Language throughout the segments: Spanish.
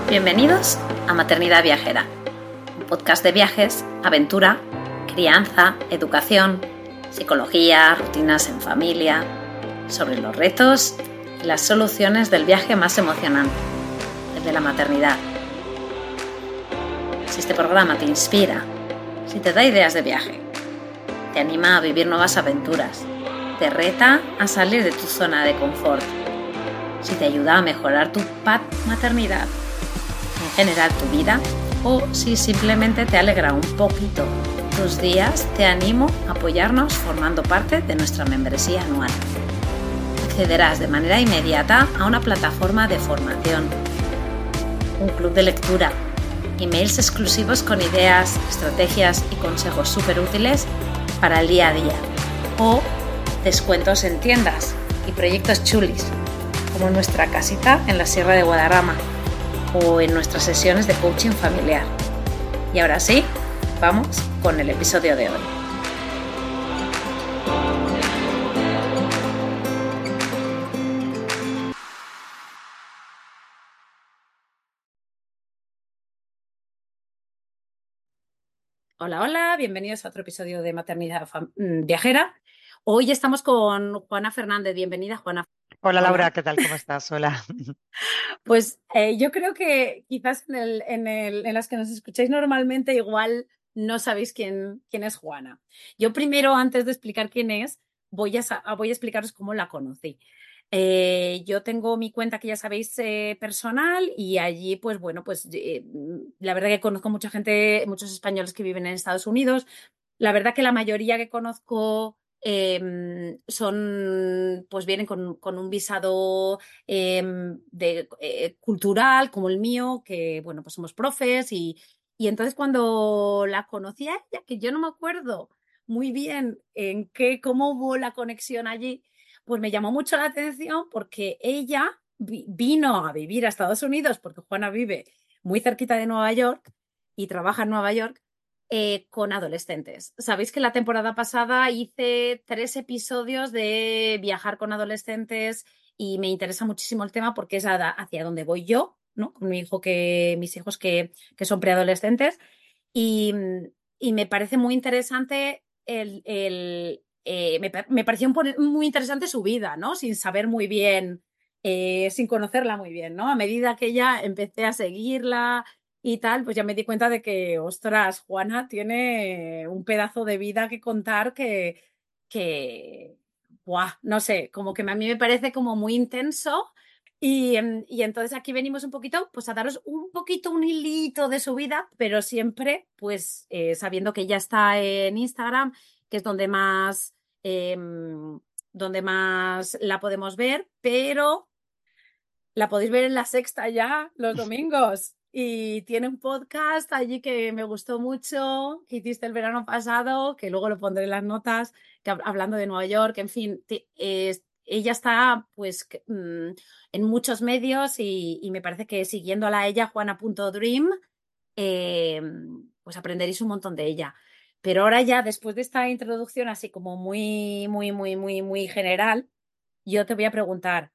Bienvenidos a Maternidad Viajera, un podcast de viajes, aventura, crianza, educación, psicología, rutinas en familia, sobre los retos y las soluciones del viaje más emocionante, el de la maternidad. Si este programa te inspira, si te da ideas de viaje, te anima a vivir nuevas aventuras, te reta a salir de tu zona de confort, si te ayuda a mejorar tu maternidad, en general tu vida, o si simplemente te alegra un poquito tus días, te animo a apoyarnos formando parte de nuestra membresía anual. Accederás de manera inmediata a una plataforma de formación, un club de lectura, emails exclusivos con ideas, estrategias y consejos súper útiles para el día a día, o descuentos en tiendas y proyectos chulis, como nuestra casita en la Sierra de Guadarrama o en nuestras sesiones de coaching familiar. Y ahora sí, vamos con el episodio de hoy. Hola, hola, bienvenidos a otro episodio de Maternidad Viajera. Hoy estamos con Juana Fernández. Bienvenida, Juana. Hola Laura, ¿qué tal? ¿Cómo estás? Hola. Pues yo creo que quizás en las que nos escucháis normalmente igual no sabéis quién es Juana. Yo primero, antes de explicar quién es, voy a explicaros cómo la conocí. Yo tengo mi cuenta, que ya sabéis, personal, y allí, pues bueno, la verdad que conozco mucha gente, muchos españoles que viven en Estados Unidos. La verdad que la mayoría que conozco pues vienen con un visado cultural como el mío, que bueno, pues somos profes, y entonces cuando la conocí a ella, que yo no me acuerdo muy bien cómo hubo la conexión allí, pues me llamó mucho la atención porque ella vino a vivir a Estados Unidos, porque Juana vive muy cerquita de Nueva York y trabaja en Nueva York, con adolescentes. Sabéis que la temporada pasada hice 3 episodios de viajar con adolescentes y me interesa muchísimo el tema porque es hacia donde voy yo, ¿no? Con mis hijos que son preadolescentes, y, y me parece muy interesante me pareció muy interesante su vida, ¿no? Sin saber muy bien, sin conocerla muy bien, ¿no? A medida que ya empecé a seguirla y tal, pues ya me di cuenta de que, ostras, Juana tiene un pedazo de vida que contar que buah, no sé, como que a mí me parece como muy intenso. Y entonces aquí venimos un poquito, pues a daros un poquito un hilito de su vida, pero siempre, pues sabiendo que ya está en Instagram, que es donde más la podemos ver, pero la podéis ver en La Sexta ya los domingos. Y tiene un podcast allí que me gustó mucho, que hiciste el verano pasado, que luego lo pondré en las notas, hablando de Nueva York, en fin, ella está pues en muchos medios, y me parece que siguiéndola a ella, juana.dream, eh, pues aprenderéis un montón de ella. Pero ahora ya, después de esta introducción así como muy, muy, muy, muy, muy general, yo te voy a preguntar,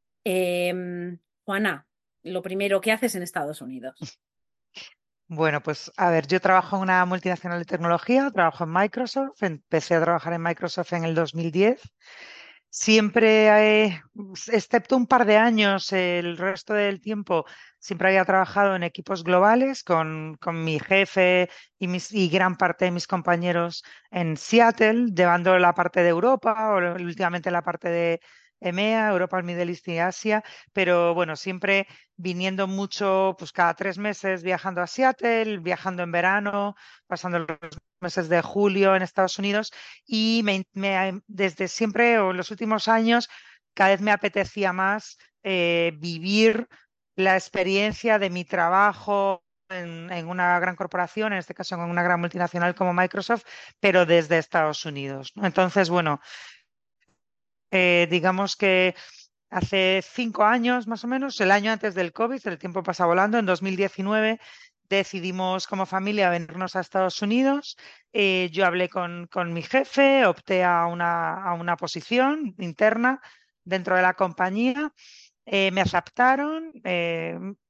Juana, lo primero, ¿qué haces en Estados Unidos? Bueno, pues a ver, yo trabajo en una multinacional de tecnología, trabajo en Microsoft, empecé a trabajar en Microsoft en el 2010. Siempre, excepto un par de años, el resto del tiempo, siempre había trabajado en equipos globales con mi jefe y gran parte de mis compañeros en Seattle, llevando la parte de Europa o últimamente la parte de EMEA, Europa, el Middle East y Asia, pero bueno, siempre viniendo mucho, pues cada 3 meses viajando a Seattle, viajando en verano, pasando los meses de julio en Estados Unidos y desde siempre o en los últimos años cada vez me apetecía más vivir la experiencia de mi trabajo en una gran corporación, en este caso en una gran multinacional como Microsoft, pero desde Estados Unidos, ¿no? Entonces, bueno, digamos que hace 5 años más o menos, el año antes del COVID, el tiempo pasa volando, en 2019 decidimos como familia venirnos a Estados Unidos. Yo hablé con mi jefe, opté a una posición interna dentro de la compañía. Me aceptaron,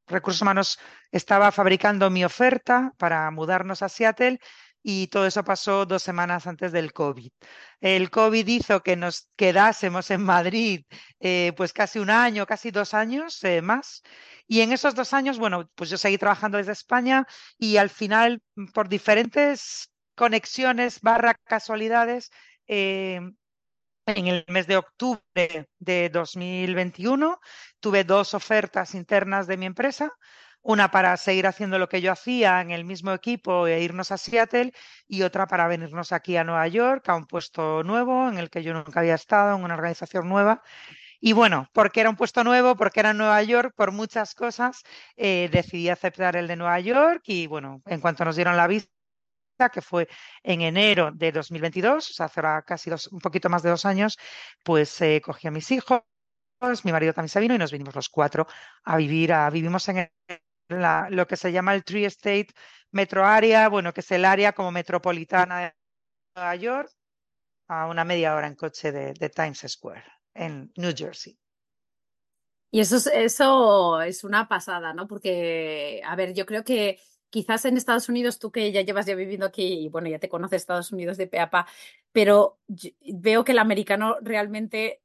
recursos humanos estaba fabricando mi oferta para mudarnos a Seattle y todo eso pasó 2 semanas antes del COVID. El COVID hizo que nos quedásemos en Madrid pues casi un año, casi 2 años más. Y en esos 2 años, bueno, pues yo seguí trabajando desde España y al final, por diferentes conexiones barra casualidades, eh, en el mes de octubre de 2021 tuve dos ofertas internas de mi empresa, una para seguir haciendo lo que yo hacía en el mismo equipo e irnos a Seattle y otra para venirnos aquí a Nueva York a un puesto nuevo en el que yo nunca había estado, en una organización nueva. Y bueno, porque era un puesto nuevo, porque era en Nueva York, por muchas cosas, decidí aceptar el de Nueva York y bueno, en cuanto nos dieron la visa, que fue en enero de 2022, o sea, hace ahora casi un poquito más de 2 años, pues cogí a mis hijos, mi marido también se vino y nos vinimos los cuatro a vivir, vivimos en lo que se llama el Tri-State Metro Area, bueno, que es el área como metropolitana de Nueva York, a una media hora en coche de Times Square, en New Jersey. Y eso es una pasada, ¿no? Porque, a ver, yo creo que quizás en Estados Unidos, tú que ya llevas ya viviendo aquí y bueno, ya te conoces Estados Unidos de pe a pa, pero veo que el americano realmente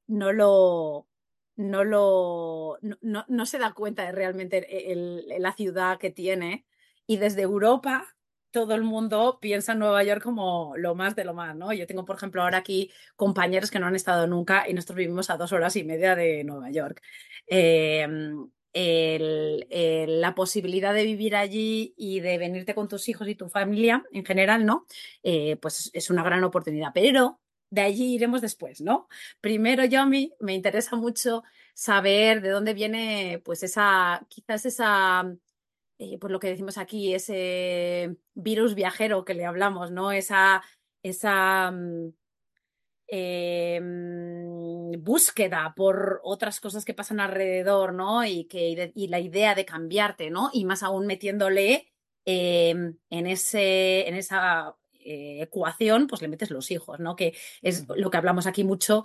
no se da cuenta de realmente la ciudad que tiene. Y desde Europa todo el mundo piensa en Nueva York como lo más de lo más, ¿no? Yo tengo, por ejemplo, ahora aquí compañeros que no han estado nunca y nosotros vivimos a 2 horas y media de Nueva York. Eh, la posibilidad de vivir allí y de venirte con tus hijos y tu familia en general, ¿no? Pues es una gran oportunidad, pero de allí iremos después, ¿no? Primero, yo a mí me interesa mucho saber de dónde viene, pues quizás esa, pues lo que decimos aquí, ese virus viajero que le hablamos, ¿no? Esa búsqueda por otras cosas que pasan alrededor, ¿no? Y la idea de cambiarte, ¿no? Y más aún metiéndole en esa ecuación, pues le metes los hijos, ¿no? Que es lo que hablamos aquí mucho,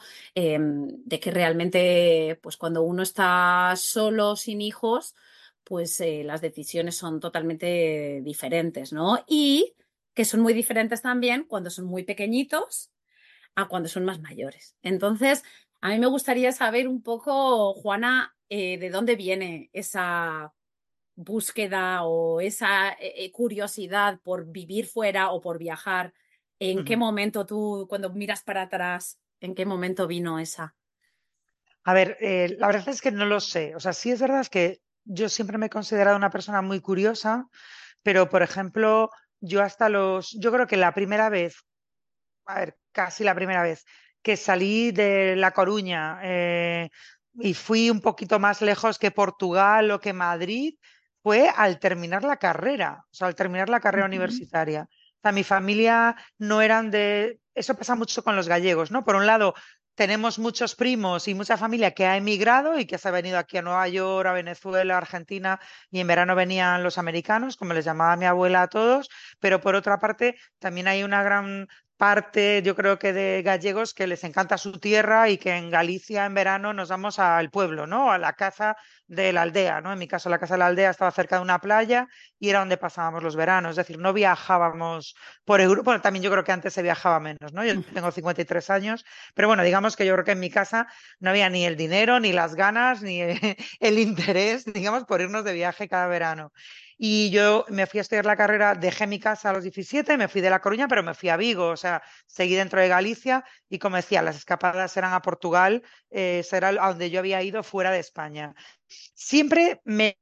de que realmente, pues cuando uno está solo, sin hijos, pues las decisiones son totalmente diferentes, ¿no? Y que son muy diferentes también cuando son muy pequeñitos a cuando son más mayores. Entonces, a mí me gustaría saber un poco, Juana, de dónde viene esa búsqueda o esa curiosidad por vivir fuera o por viajar. ¿En qué Ujú. momento tú, cuando miras para atrás, en qué momento vino esa? A ver, la verdad es que no lo sé. O sea, sí es verdad que yo siempre me he considerado una persona muy curiosa, pero por ejemplo, yo creo que la primera vez, a ver, casi la primera vez que salí de La Coruña y fui un poquito más lejos que Portugal o que Madrid, fue al terminar la carrera, o sea, al terminar la carrera Ujú. universitaria. O sea, mi familia no eran de... Eso pasa mucho con los gallegos, ¿no? Por un lado, tenemos muchos primos y mucha familia que ha emigrado y que se ha venido aquí a Nueva York, a Venezuela, a Argentina, y en verano venían los americanos, como les llamaba mi abuela a todos, pero por otra parte, también hay una gran parte, yo creo que de gallegos que les encanta su tierra y que en Galicia en verano nos vamos al pueblo, ¿no? A la casa de la aldea, ¿no? En mi caso, la casa de la aldea estaba cerca de una playa y era donde pasábamos los veranos, es decir, no viajábamos por Europa, bueno, también yo creo que antes se viajaba menos, ¿no? Yo tengo 53 años, pero bueno, digamos que yo creo que en mi casa no había ni el dinero, ni las ganas, ni el interés, digamos, por irnos de viaje cada verano. Y yo me fui a estudiar la carrera, dejé mi casa a los 17, me fui de La Coruña, pero me fui a Vigo, o sea, seguí dentro de Galicia y como decía, las escapadas eran a Portugal, será a donde yo había ido fuera de España. Siempre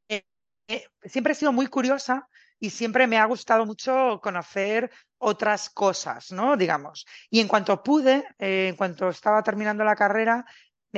siempre he sido muy curiosa y siempre me ha gustado mucho conocer otras cosas, ¿no? Digamos. Y en cuanto pude, en cuanto estaba terminando la carrera,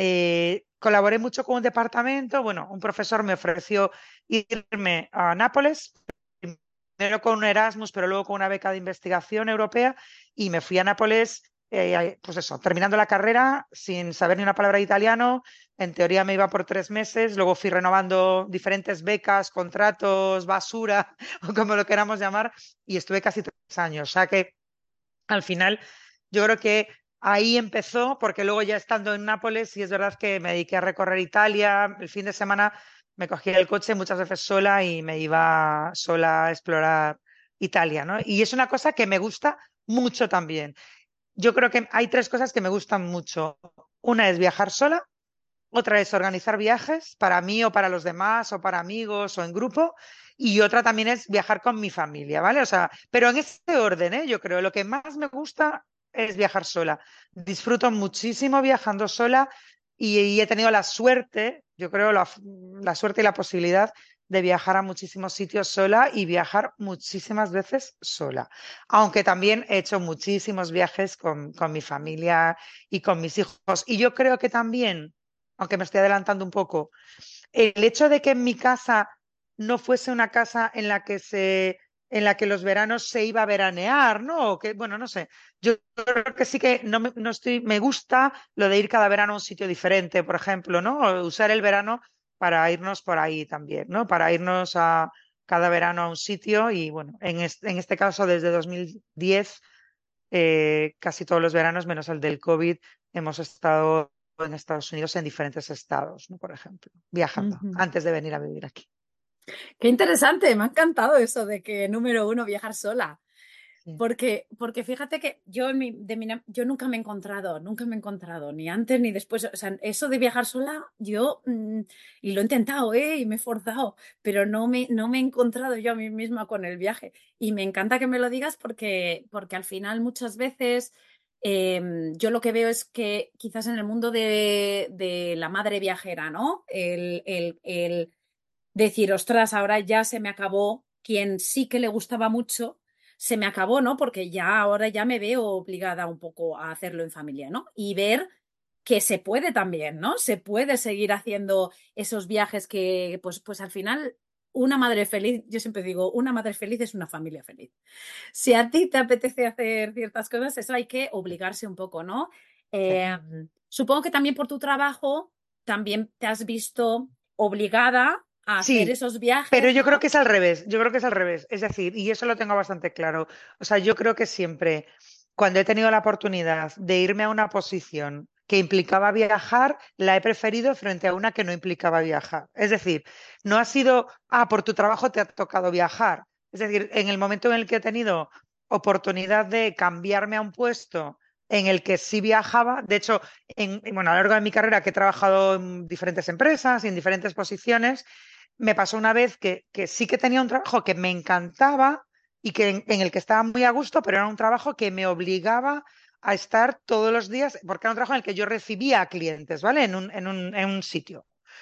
colaboré mucho con un departamento. Bueno, un profesor me ofreció irme a Nápoles, primero con un Erasmus, pero luego con una beca de investigación europea, y me fui a Nápoles, pues eso, terminando la carrera, sin saber ni una palabra de italiano. En teoría me iba por 3 meses, luego fui renovando diferentes becas, contratos, basura, o como lo queramos llamar, y estuve casi 3 años. O sea que al final yo creo que ahí empezó, porque luego ya estando en Nápoles, sí es verdad que me dediqué a recorrer Italia. El fin de semana me cogía el coche muchas veces sola y me iba sola a explorar Italia, ¿no? Y es una cosa que me gusta mucho también. Yo creo que hay tres cosas que me gustan mucho. Una es viajar sola, otra es organizar viajes para mí o para los demás o para amigos o en grupo. Y otra también es viajar con mi familia, ¿vale? O sea, pero en este orden, ¿eh? Yo creo, lo que más me gusta es viajar sola. Disfruto muchísimo viajando sola y he tenido la suerte, yo creo, la suerte y la posibilidad de viajar a muchísimos sitios sola y viajar muchísimas veces sola. Aunque también he hecho muchísimos viajes con mi familia y con mis hijos. Y yo creo que también, aunque me estoy adelantando un poco, el hecho de que en mi casa no fuese una casa en la que los veranos se iba a veranear, ¿no? O que, bueno, no sé. Yo creo que sí que no estoy, me gusta lo de ir cada verano a un sitio diferente, por ejemplo, ¿no? O usar el verano para irnos por ahí también, ¿no? Para irnos a cada verano a un sitio y bueno, en este caso desde 2010 casi todos los veranos, menos el del COVID, hemos estado en Estados Unidos en diferentes estados, ¿no? Por ejemplo, viajando Ujú. antes de venir a vivir aquí. Qué interesante, me ha encantado eso de que número uno, viajar sola. Sí. Porque fíjate que yo, yo nunca me he encontrado, ni antes ni después. O sea, eso de viajar sola, yo, y lo he intentado, y me he forzado, pero no me he encontrado yo a mí misma con el viaje. Y me encanta que me lo digas porque al final muchas veces yo lo que veo es que quizás en el mundo de la madre viajera, ¿no? El decir, ostras, ahora ya se me acabó, quien sí que le gustaba mucho se me acabó, ¿no? Porque ya ahora ya me veo obligada un poco a hacerlo en familia, ¿no? Y ver que se puede también, ¿no? Se puede seguir haciendo esos viajes que, pues al final, una madre feliz, yo siempre digo, una madre feliz es una familia feliz. Si a ti te apetece hacer ciertas cosas, eso hay que obligarse un poco, ¿no? Sí. Eh, Supongo que también por tu trabajo, también te has visto obligada a hacer Sí, esos pero viajes, yo creo ¿no? que es al revés, yo creo que es al revés. Es decir, y eso lo tengo bastante claro. O sea, yo creo que siempre, cuando he tenido la oportunidad de irme a una posición que implicaba viajar, la he preferido frente a una que no implicaba viajar. Es decir, no ha sido, por tu trabajo te ha tocado viajar. Es decir, en el momento en el que he tenido oportunidad de cambiarme a un puesto en el que sí viajaba, de hecho, bueno, a lo largo de mi carrera que he trabajado en diferentes empresas y en diferentes posiciones, me pasó una vez que sí que tenía un trabajo que me encantaba y que en el que estaba muy a gusto, pero era un trabajo que me obligaba a estar todos los días, porque era un trabajo en el que yo recibía a clientes, ¿vale? En un sitio.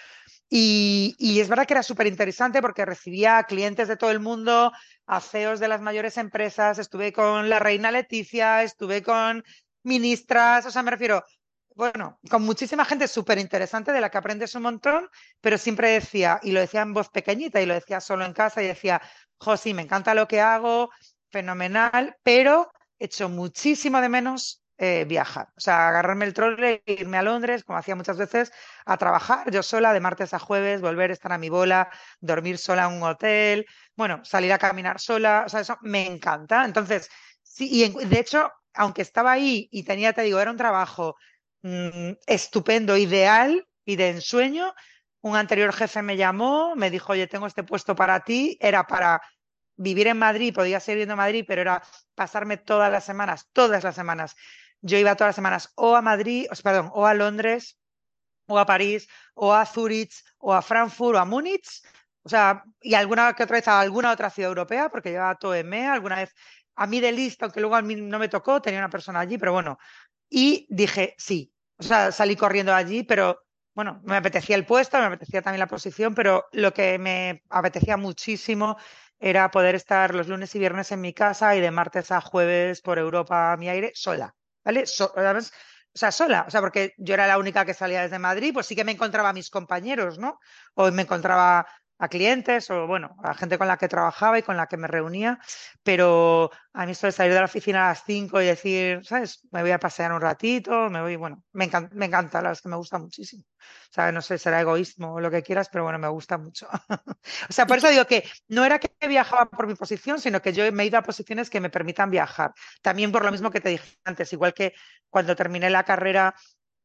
Y es verdad que era súper interesante porque recibía a clientes de todo el mundo, a CEOs de las mayores empresas, estuve con la reina Leticia, estuve con ministras, o sea, me refiero, bueno, con muchísima gente súper interesante de la que aprendes un montón, pero siempre decía, y lo decía en voz pequeñita y lo decía solo en casa y decía, sí, me encanta lo que hago, fenomenal, pero echo muchísimo de menos viajar, o sea, agarrarme el trole e irme a Londres, como hacía muchas veces, a trabajar yo sola de martes a jueves, volver a estar a mi bola, dormir sola en un hotel, bueno, salir a caminar sola, o sea, eso me encanta. Entonces, sí, de hecho, aunque estaba ahí y tenía, te digo, era un trabajo estupendo, ideal y de ensueño, un anterior jefe me llamó, me dijo, oye, tengo este puesto para ti, era para vivir en Madrid, podía seguir viviendo en Madrid, pero era pasarme todas las semanas. Yo iba todas las semanas o a Madrid, perdón, o a Londres o a París, o a Zurich, o a Frankfurt, o a Múnich, o sea, y alguna que otra vez a alguna otra ciudad europea, porque llevaba todo EMEA, alguna vez a mí de lista, aunque luego a mí no me tocó, tenía una persona allí, pero bueno, y dije sí, o sea, salí corriendo allí, pero bueno, me apetecía el puesto, me apetecía también la posición, pero lo que me apetecía muchísimo era poder estar los lunes y viernes en mi casa y de martes a jueves por Europa a mi aire sola, ¿vale? Además, o sea, sola, o sea, porque yo era la única que salía desde Madrid, pues sí que me encontraba a mis compañeros, ¿no? O me encontraba a clientes o, bueno, a gente con la que trabajaba y con la que me reunía, pero a mí esto de salir de la oficina a las 5 y decir, ¿sabes? Me voy a pasear un ratito, me voy, bueno, me encanta, la verdad es que me gusta muchísimo. O sea, no sé, será egoísmo o lo que quieras, pero bueno, me gusta mucho. O sea, por Y eso que, digo que no era que viajaba por mi posición, sino que yo me he ido a posiciones que me permitan viajar. También por lo mismo que te dije antes, igual que cuando terminé la carrera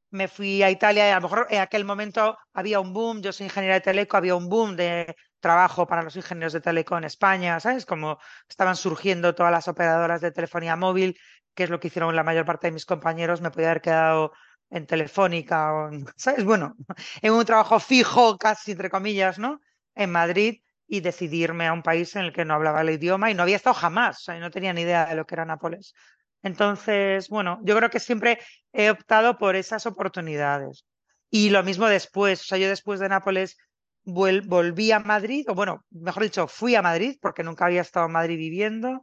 me fui a Italia y a lo mejor en aquel momento había un boom, yo soy ingeniera de teleco, había un boom de trabajo para los ingenieros de teleco en España, ¿sabes? Como estaban surgiendo todas las operadoras de telefonía móvil, que es lo que hicieron la mayor parte de mis compañeros, me podía haber quedado en Telefónica, o ¿sabes? Bueno, en un trabajo fijo, casi entre comillas, ¿no? En Madrid y decidí irme a un país en el que no hablaba el idioma y no había estado jamás, o sea, no tenía ni idea de lo que era Nápoles. Entonces, bueno, yo creo que siempre he optado por esas oportunidades. Y lo mismo después, o sea, yo después de Nápoles volví a Madrid, o bueno, mejor dicho, fui a Madrid, porque nunca había estado en Madrid viviendo.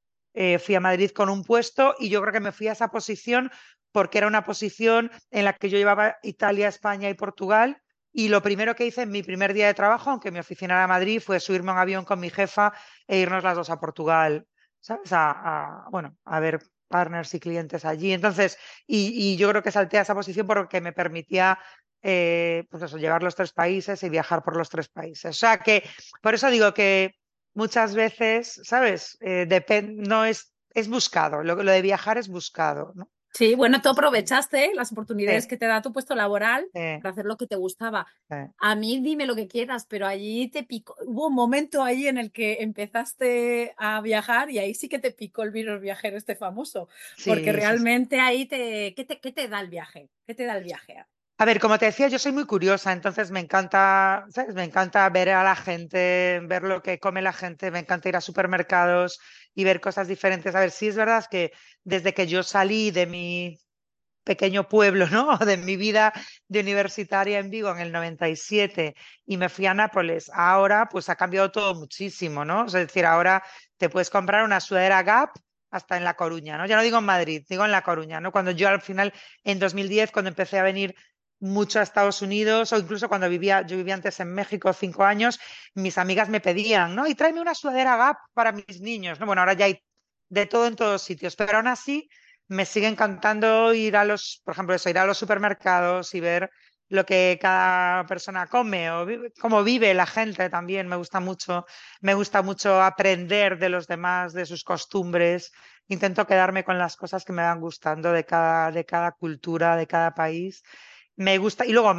Fui a Madrid con un puesto y yo creo que me fui a esa posición porque era una posición en la que yo llevaba Italia, España y Portugal. Y lo primero que hice en mi primer día de trabajo, aunque mi oficina era Madrid, fue subirme a un avión con mi jefa e irnos las dos a Portugal, ¿sabes? Bueno, a ver partners y clientes allí. Entonces, y yo creo que salté a esa posición porque me permitía, pues eso, llevar los tres países y viajar por los tres países. O sea que, por eso digo que muchas veces, ¿sabes? No es buscado, lo de viajar es buscado, ¿no? Sí, bueno, tú Sí, aprovechaste las oportunidades sí, que te da tu puesto laboral sí, para hacer lo que te gustaba. sí. A mí dime lo que quieras, pero allí te picó. Hubo un momento ahí en el que empezaste a viajar y ahí sí que te picó el virus viajero este famoso, porque Sí, sí, sí. realmente ahí ¿qué te da el viaje? ¿Qué te da el viaje? A ver, como te decía, yo soy muy curiosa, entonces me encanta, ¿sabes? Me encanta ver a la gente, ver lo que come la gente, me encanta ir a supermercados y ver cosas diferentes. A ver, sí es verdad que desde que yo salí de mi pequeño pueblo, ¿no? De mi vida de universitaria en Vigo en el 97 y me fui a Nápoles. Ahora, pues ha cambiado todo muchísimo, ¿no? Es decir, ahora te puedes comprar una sudadera Gap hasta en La Coruña, ¿no? Ya no digo en Madrid, digo en La Coruña, ¿no? Cuando yo al final, en 2010, cuando empecé a venir mucho a Estados Unidos o incluso cuando yo vivía antes en México 5 años, mis amigas me pedían, ¿no? Y tráeme una sudadera Gap para mis niños, ¿no? Bueno, ahora ya hay de todo en todos sitios, pero aún así me sigue encantando ir a por ejemplo, eso, ir a los supermercados y ver lo que cada persona come o cómo vive la gente también. Me gusta mucho aprender de los demás, de sus costumbres. Intento quedarme con las cosas que me van gustando de cada cultura, de cada país. Me gusta, y luego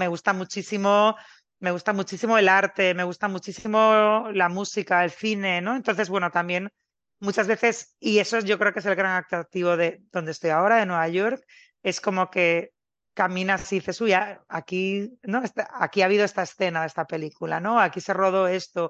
me gusta muchísimo el arte, me gusta muchísimo la música, el cine, ¿no? Entonces, bueno, también muchas veces, y eso yo creo que es el gran atractivo de donde estoy ahora, de Nueva York, es como que caminas y dices, uy, aquí, ¿no? Aquí ha habido esta escena de esta película, ¿no? Aquí se rodó esto,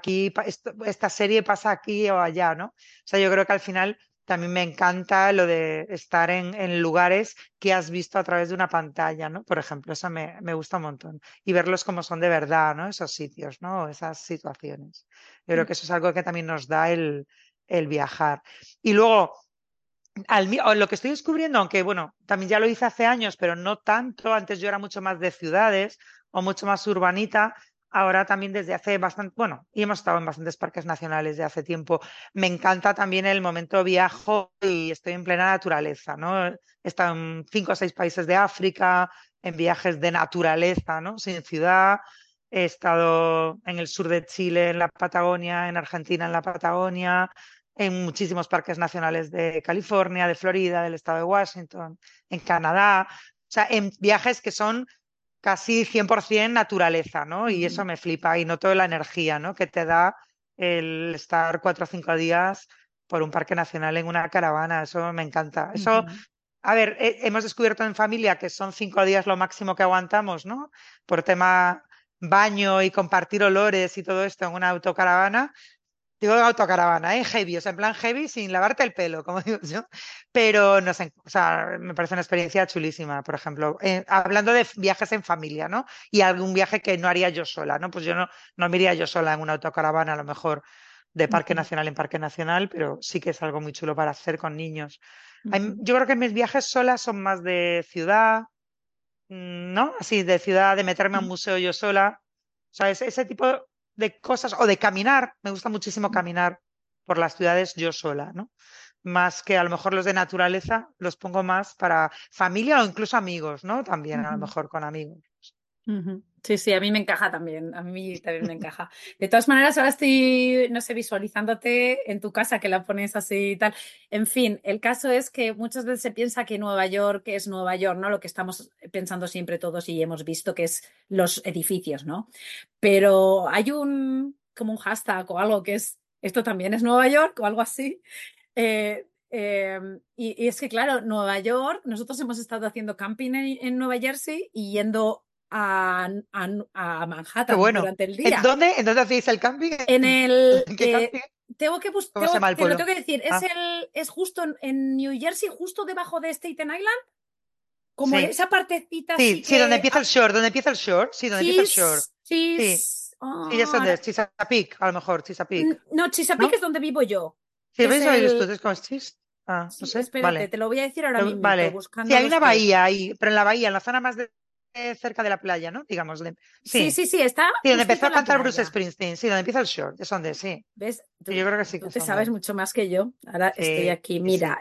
esta serie pasa aquí o allá, ¿no? O sea, yo creo que al final también me encanta lo de estar en lugares que has visto a través de una pantalla, ¿no? Por ejemplo, eso me gusta un montón. Y verlos como son de verdad, ¿no? Esos sitios, ¿no? Esas situaciones. Yo creo que eso es algo que también nos da el viajar. Y luego, lo que estoy descubriendo, aunque bueno, también ya lo hice hace años, pero no tanto, antes yo era mucho más de ciudades o mucho más urbanita, ahora también desde hace bastante, bueno, y hemos estado en bastantes parques nacionales de hace tiempo, me encanta también el momento viajo y estoy en plena naturaleza, ¿no? He estado en 5 o 6 países de África, en viajes de naturaleza, ¿no? Sin ciudad. He estado en el sur de Chile, en la Patagonia, en Argentina, en la Patagonia, en muchísimos parques nacionales de California, de Florida, del estado de Washington, en Canadá, o sea, en viajes que son casi 100% naturaleza, ¿no? Y eso me flipa y noto la energía, ¿no? Que te da el estar 4 o 5 días por un parque nacional en una caravana, eso me encanta. Eso, a ver, hemos descubierto en familia que son 5 días lo máximo que aguantamos, ¿no? Por tema baño y compartir olores y todo esto en una autocaravana. Digo autocaravana, ¿eh? Heavy, o sea, en plan heavy sin lavarte el pelo, como digo yo. Pero no sé, o sea, me parece una experiencia chulísima, por ejemplo. Hablando de viajes en familia, ¿no? Y algún viaje que no haría yo sola, ¿no? Pues yo no me iría yo sola en una autocaravana, a lo mejor de parque nacional en parque nacional, pero sí que es algo muy chulo para hacer con niños. Yo creo que mis viajes solas son más de ciudad, ¿no? Así, de ciudad, de meterme a un museo yo sola. O sea, ese tipo de cosas, o de caminar, me gusta muchísimo caminar por las ciudades yo sola, ¿no? Más que a lo mejor los de naturaleza, los pongo más para familia o incluso amigos, ¿no? También a lo mejor con amigos. Ujú. Sí, sí, a mí me encaja también, a mí también me encaja. De todas maneras, ahora estoy, no sé, visualizándote en tu casa que la pones así y tal. En fin, el caso es que muchas veces se piensa que Nueva York es Nueva York, ¿no? Lo que estamos pensando siempre todos y hemos visto que es los edificios, ¿no? Pero hay como un hashtag o algo que es, esto también es Nueva York o algo así. Y es que, claro, Nueva York, nosotros hemos estado haciendo camping en Nueva Jersey y yendo a Qué Manhattan bueno. durante el ¿En día. dónde? ¿En dónde hacéis el camping? En el, ¿En qué camping? ¿Cómo se llama el te lo pueblo? tengo que decir, Ah, es justo en New Jersey, justo debajo de Staten Island, como sí. esa partecita Sí, así sí, donde que... empieza el shore, donde empieza el shore, sí, donde empieza el shore. Sí, sí, ya sé dónde es, Chesapeake, a lo mejor, Chesapeake, no, Chesapeake es ¿no? donde vivo yo, Sí, que es ¿veis dónde vives tú? el... Es como no Sí, sé, espérate, vale. te lo voy a decir ahora mismito, Vale. Sí, buscando hay los una pies. bahía ahí, pero en la bahía, en la zona más cerca de la playa, ¿no? Digamos, Sí, sí. sí, sí, está Sí, donde empezó justito a en la cantar Bruce playa. Springsteen, sí, donde empieza el shore, es donde, sí. ¿Ves? Sí, yo creo que sí que Tú es te sabes donde. mucho más que yo. Ahora estoy Sí, aquí, sí, sí. mira,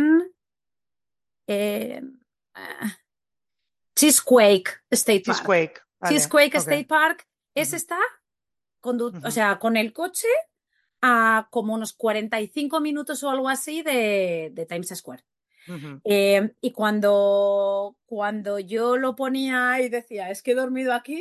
en ah, Cheesequake State Park. Cheesequake, vale, Cheesequake ok. State Park, ese Ujú, está, o ujú, sea, con el coche a como unos 45 minutos o algo así de Times Square. ujú. Y cuando yo lo ponía y decía, es que he dormido aquí,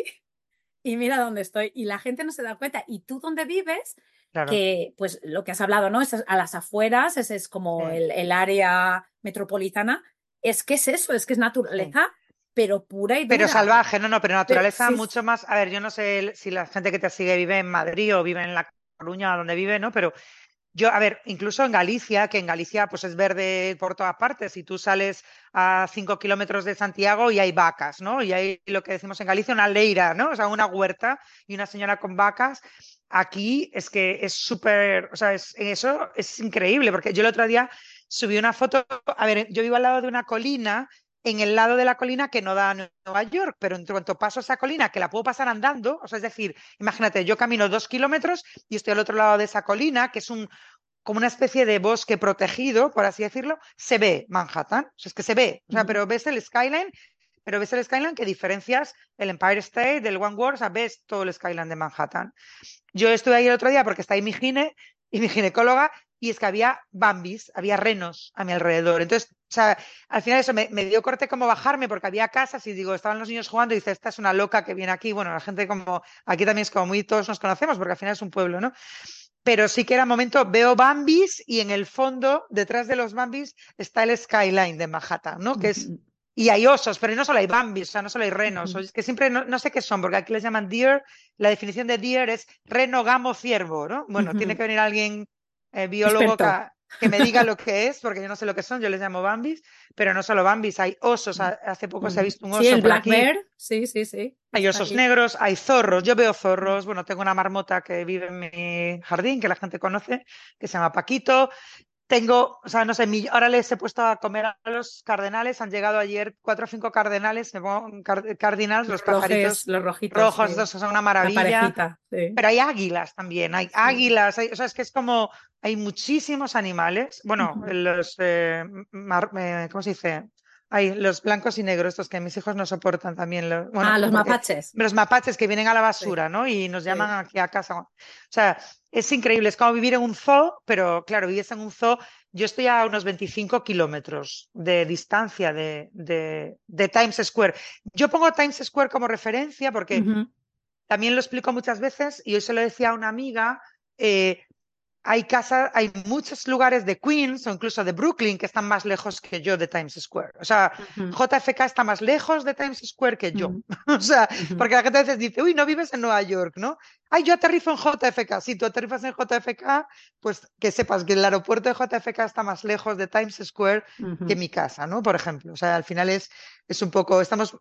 y mira dónde estoy. Y la gente no se da cuenta. ¿Y tú dónde vives? Claro, Que, pues, lo que has hablado, ¿no? Es a las afueras, ese es como sí, el área metropolitana. Es que es eso, es que es sí. naturaleza, pero pura y Pero dura. salvaje, no, no, pero naturaleza Sí, mucho más. A ver, yo no sé si la gente que te sigue vive en Madrid o vive en La Coruña, donde vive, ¿no? Pero yo, a ver, incluso en Galicia, que en Galicia pues es verde por todas partes, y tú sales a 5 kilómetros de Santiago y hay vacas, ¿no? Y hay lo que decimos en Galicia, una leira, ¿no? O sea, una huerta y una señora con vacas. Aquí es que es súper, o sea, eso es increíble, porque yo el otro día subí una foto, a ver, yo vivo al lado de una colina, en el lado de la colina que no da a Nueva York, pero en cuanto paso esa colina, que la puedo pasar andando, o sea, es decir, imagínate, yo camino 2 kilómetros y estoy al otro lado de esa colina, que es como una especie de bosque protegido, por así decirlo, se ve Manhattan. O sea, es que se ve, o sea, sí. pero ves el skyline que diferencias el Empire State del One World, o sea, ves todo el skyline de Manhattan. Yo estuve ahí el otro día porque está ahí mi gine y mi ginecóloga, y es que había bambis, había renos a mi alrededor. Entonces, o sea, al final eso me dio corte como bajarme porque había casas y digo, estaban los niños jugando y dice, esta es una loca que viene aquí. Bueno, la gente como, aquí también es como muy, todos nos conocemos porque al final es un pueblo, ¿no? Pero sí que era momento, veo Bambis y en el fondo, detrás de los Bambis, está el skyline de Manhattan, ¿no? Y hay osos, pero no solo hay Bambis, o sea, no solo hay renos, es que siempre no sé qué son, porque aquí les llaman deer, la definición de deer es reno, gamo, ciervo, ¿no? Bueno, tiene que venir alguien, biólogo, Experto. que me diga lo que es, porque yo no sé lo que son, yo les llamo Bambis, pero no solo Bambis, hay osos, hace poco se ha visto un Sí, oso el por Black aquí. Bear, sí, sí, sí, Hay está osos aquí. negros, hay zorros, yo veo zorros, bueno, tengo una marmota que vive en mi jardín, que la gente conoce, que se llama Paquito. Tengo, o sea, no sé, ahora les he puesto a comer a los cardenales, han llegado ayer 4 o 5 cardenales, me pongo cardinals, los pajaritos Los rojitos, rojos, sí. estos que son una La maravilla, parejita, sí. pero hay águilas también, hay Sí. águilas, o sea, es que es como, hay muchísimos animales, bueno, Ujú. los, ¿cómo se dice? Hay los blancos y negros, estos que mis hijos no soportan también, Ah, bueno, los porque mapaches. los mapaches que vienen a la Sí, basura, ¿no? Y nos llaman sí. aquí a casa. O sea, es increíble, es como vivir en un zoo, pero claro, vives en un zoo. Yo estoy a unos 25 kilómetros de distancia de Times Square. Yo pongo Times Square como referencia porque Ujú. también lo explico muchas veces y hoy se lo decía a una amiga. eh, hay casas, hay muchos lugares de Queens o incluso de Brooklyn que están más lejos que yo de Times Square. O sea, Ujú. JFK está más lejos de Times Square que yo. Ujú. O sea, Ujú. porque la gente a veces dice, uy, no vives en Nueva York, ¿no? Ay, yo aterrizo en JFK. Si tú aterrizas en JFK, pues que sepas que el aeropuerto de JFK está más lejos de Times Square que Ujú. mi casa, ¿no? Por ejemplo. O sea, al final es un poco,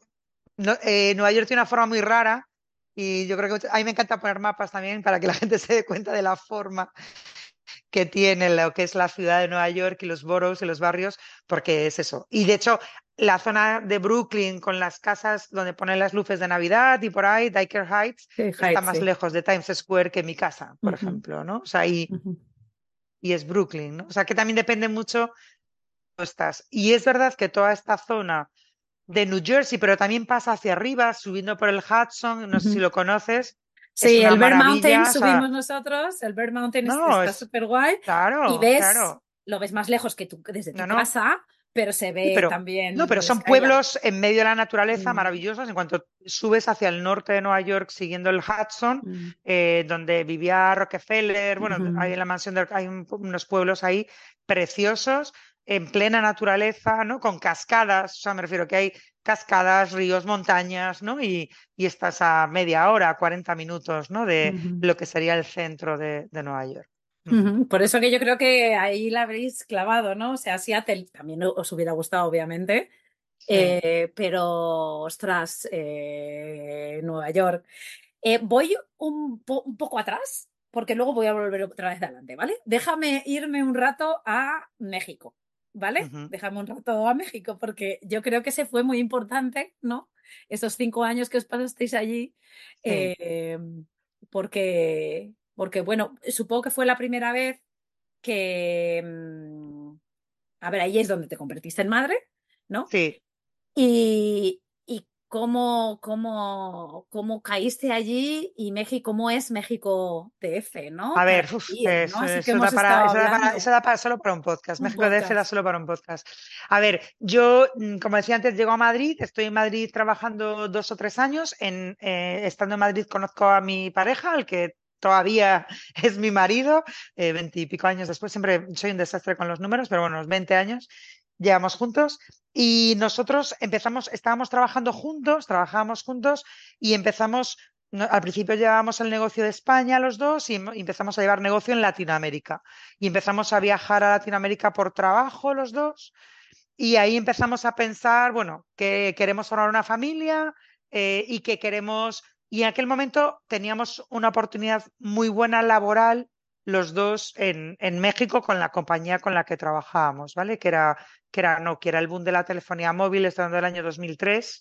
Nueva York tiene una forma muy rara. Y yo creo que a mí me encanta poner mapas también para que la gente se dé cuenta de la forma que tiene lo que es la ciudad de Nueva York y los boroughs y los barrios, porque es eso. Y de hecho, la zona de Brooklyn con las casas donde ponen las luces de Navidad y por ahí, Diker Heights, Sí, está Hyde, más sí. lejos de Times Square que mi casa, por Ujú. ejemplo, ¿no? O sea, Ujú. y es Brooklyn, ¿no? O sea, que también depende mucho dónde estás. Y es verdad que toda esta zona de New Jersey, pero también pasa hacia arriba, subiendo por el Hudson, no sé si Ujú. lo conoces, es Sí, una el Bear Mountain maravilla, o sea, subimos nosotros, el Bear Mountain no, está es, súper guay y claro, ves, claro, lo ves más lejos que tú desde no, tu no. casa, pero se Sí, ve pero no, también pero son Skyline. pueblos en medio de la naturaleza Mm, maravillosos. En cuanto subes hacia el norte de Nueva York, siguiendo el Hudson, mm, donde vivía Rockefeller, bueno, hay ujú, en la mansión hay unos pueblos ahí preciosos, en plena naturaleza, ¿no? Con cascadas, o sea, me refiero que hay cascadas, ríos, montañas, ¿no? Y estás a media hora, 40 minutos, ¿no? De ujú. lo que sería el centro de Nueva York. Ujú. Ujú. Por eso que yo creo que ahí la habréis clavado, ¿no? O sea, Seattle también os hubiera gustado, obviamente, Sí. pero ostras, Nueva York. Voy un poco atrás, porque luego voy a volver otra vez adelante, ¿vale? Déjame irme un rato a México, ¿vale? Ujú. Déjame un rato a México, porque yo creo que ese fue muy importante, ¿no? Esos 5 años que os pasasteis allí, Sí. eh, porque, bueno, supongo que fue la primera vez que, a ver, ahí es donde te convertiste en madre, ¿no? Sí. Y cómo caíste allí y México, cómo es México DF, ¿no? A Para ver, vivir, ¿no? Así que eso hemos estado eso hablando. da para solo para un podcast. Un México DF da podcast. solo para un podcast. A ver, yo, como decía antes, llego a Madrid, estoy en Madrid trabajando 2 o 3 años. Estando en Madrid conozco a mi pareja, al que todavía es mi marido, 20 y pico años después. Siempre soy un desastre con los números, pero bueno, unos 20 años llevamos juntos. Y nosotros estábamos trabajando juntos, trabajábamos juntos y empezamos al principio llevábamos el negocio de España los dos y empezamos a llevar negocio en Latinoamérica. Y empezamos a viajar a Latinoamérica por trabajo los dos. Y ahí empezamos a pensar, bueno, que queremos formar una familia y que queremos... Y en aquel momento teníamos una oportunidad muy buena laboral los dos en México con la compañía con la que trabajábamos, ¿vale? Que era Nokia, era el boom de la telefonía móvil, estando en el año 2003.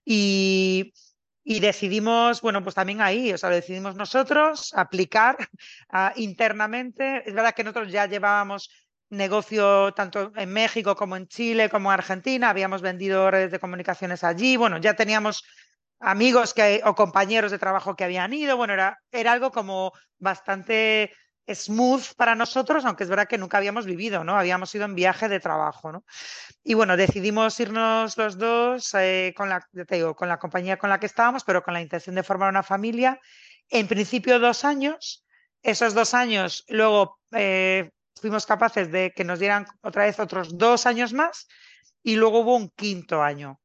Y, y decidimos, bueno, pues también ahí, o sea, lo decidimos nosotros aplicar internamente. Es verdad que nosotros ya llevábamos negocio tanto en México como en Chile como en Argentina, habíamos vendido redes de comunicaciones allí, bueno, ya teníamos amigos o compañeros de trabajo que habían ido, bueno, era algo como bastante smooth para nosotros, aunque es verdad que nunca habíamos vivido, ¿no? Habíamos ido en viaje de trabajo, ¿no? Y bueno, decidimos irnos los dos ya te digo, con la compañía con la que estábamos, pero con la intención de formar una familia. En principio 2 años. Esos 2 años luego fuimos capaces de que nos dieran otra vez otros 2 años más y luego hubo un quinto año.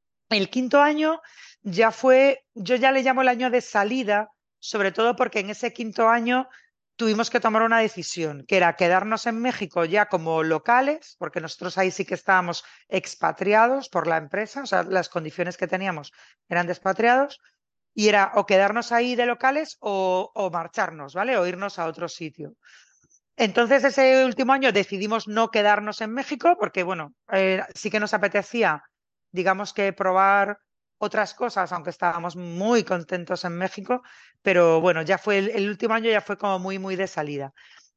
El quinto año ya fue, yo ya le llamo el año de salida, sobre todo porque en ese quinto año tuvimos que tomar una decisión, que era quedarnos en México ya como locales, porque nosotros ahí sí que estábamos expatriados por la empresa, o sea, las condiciones que teníamos eran de expatriados, y era o quedarnos ahí de locales o marcharnos, ¿vale? O irnos a otro sitio. Entonces, ese último año decidimos no quedarnos en México porque, bueno, sí que nos apetecía, digamos que probar otras cosas, aunque estábamos muy contentos en México, pero bueno, ya fue el último año ya fue como muy, muy de salida.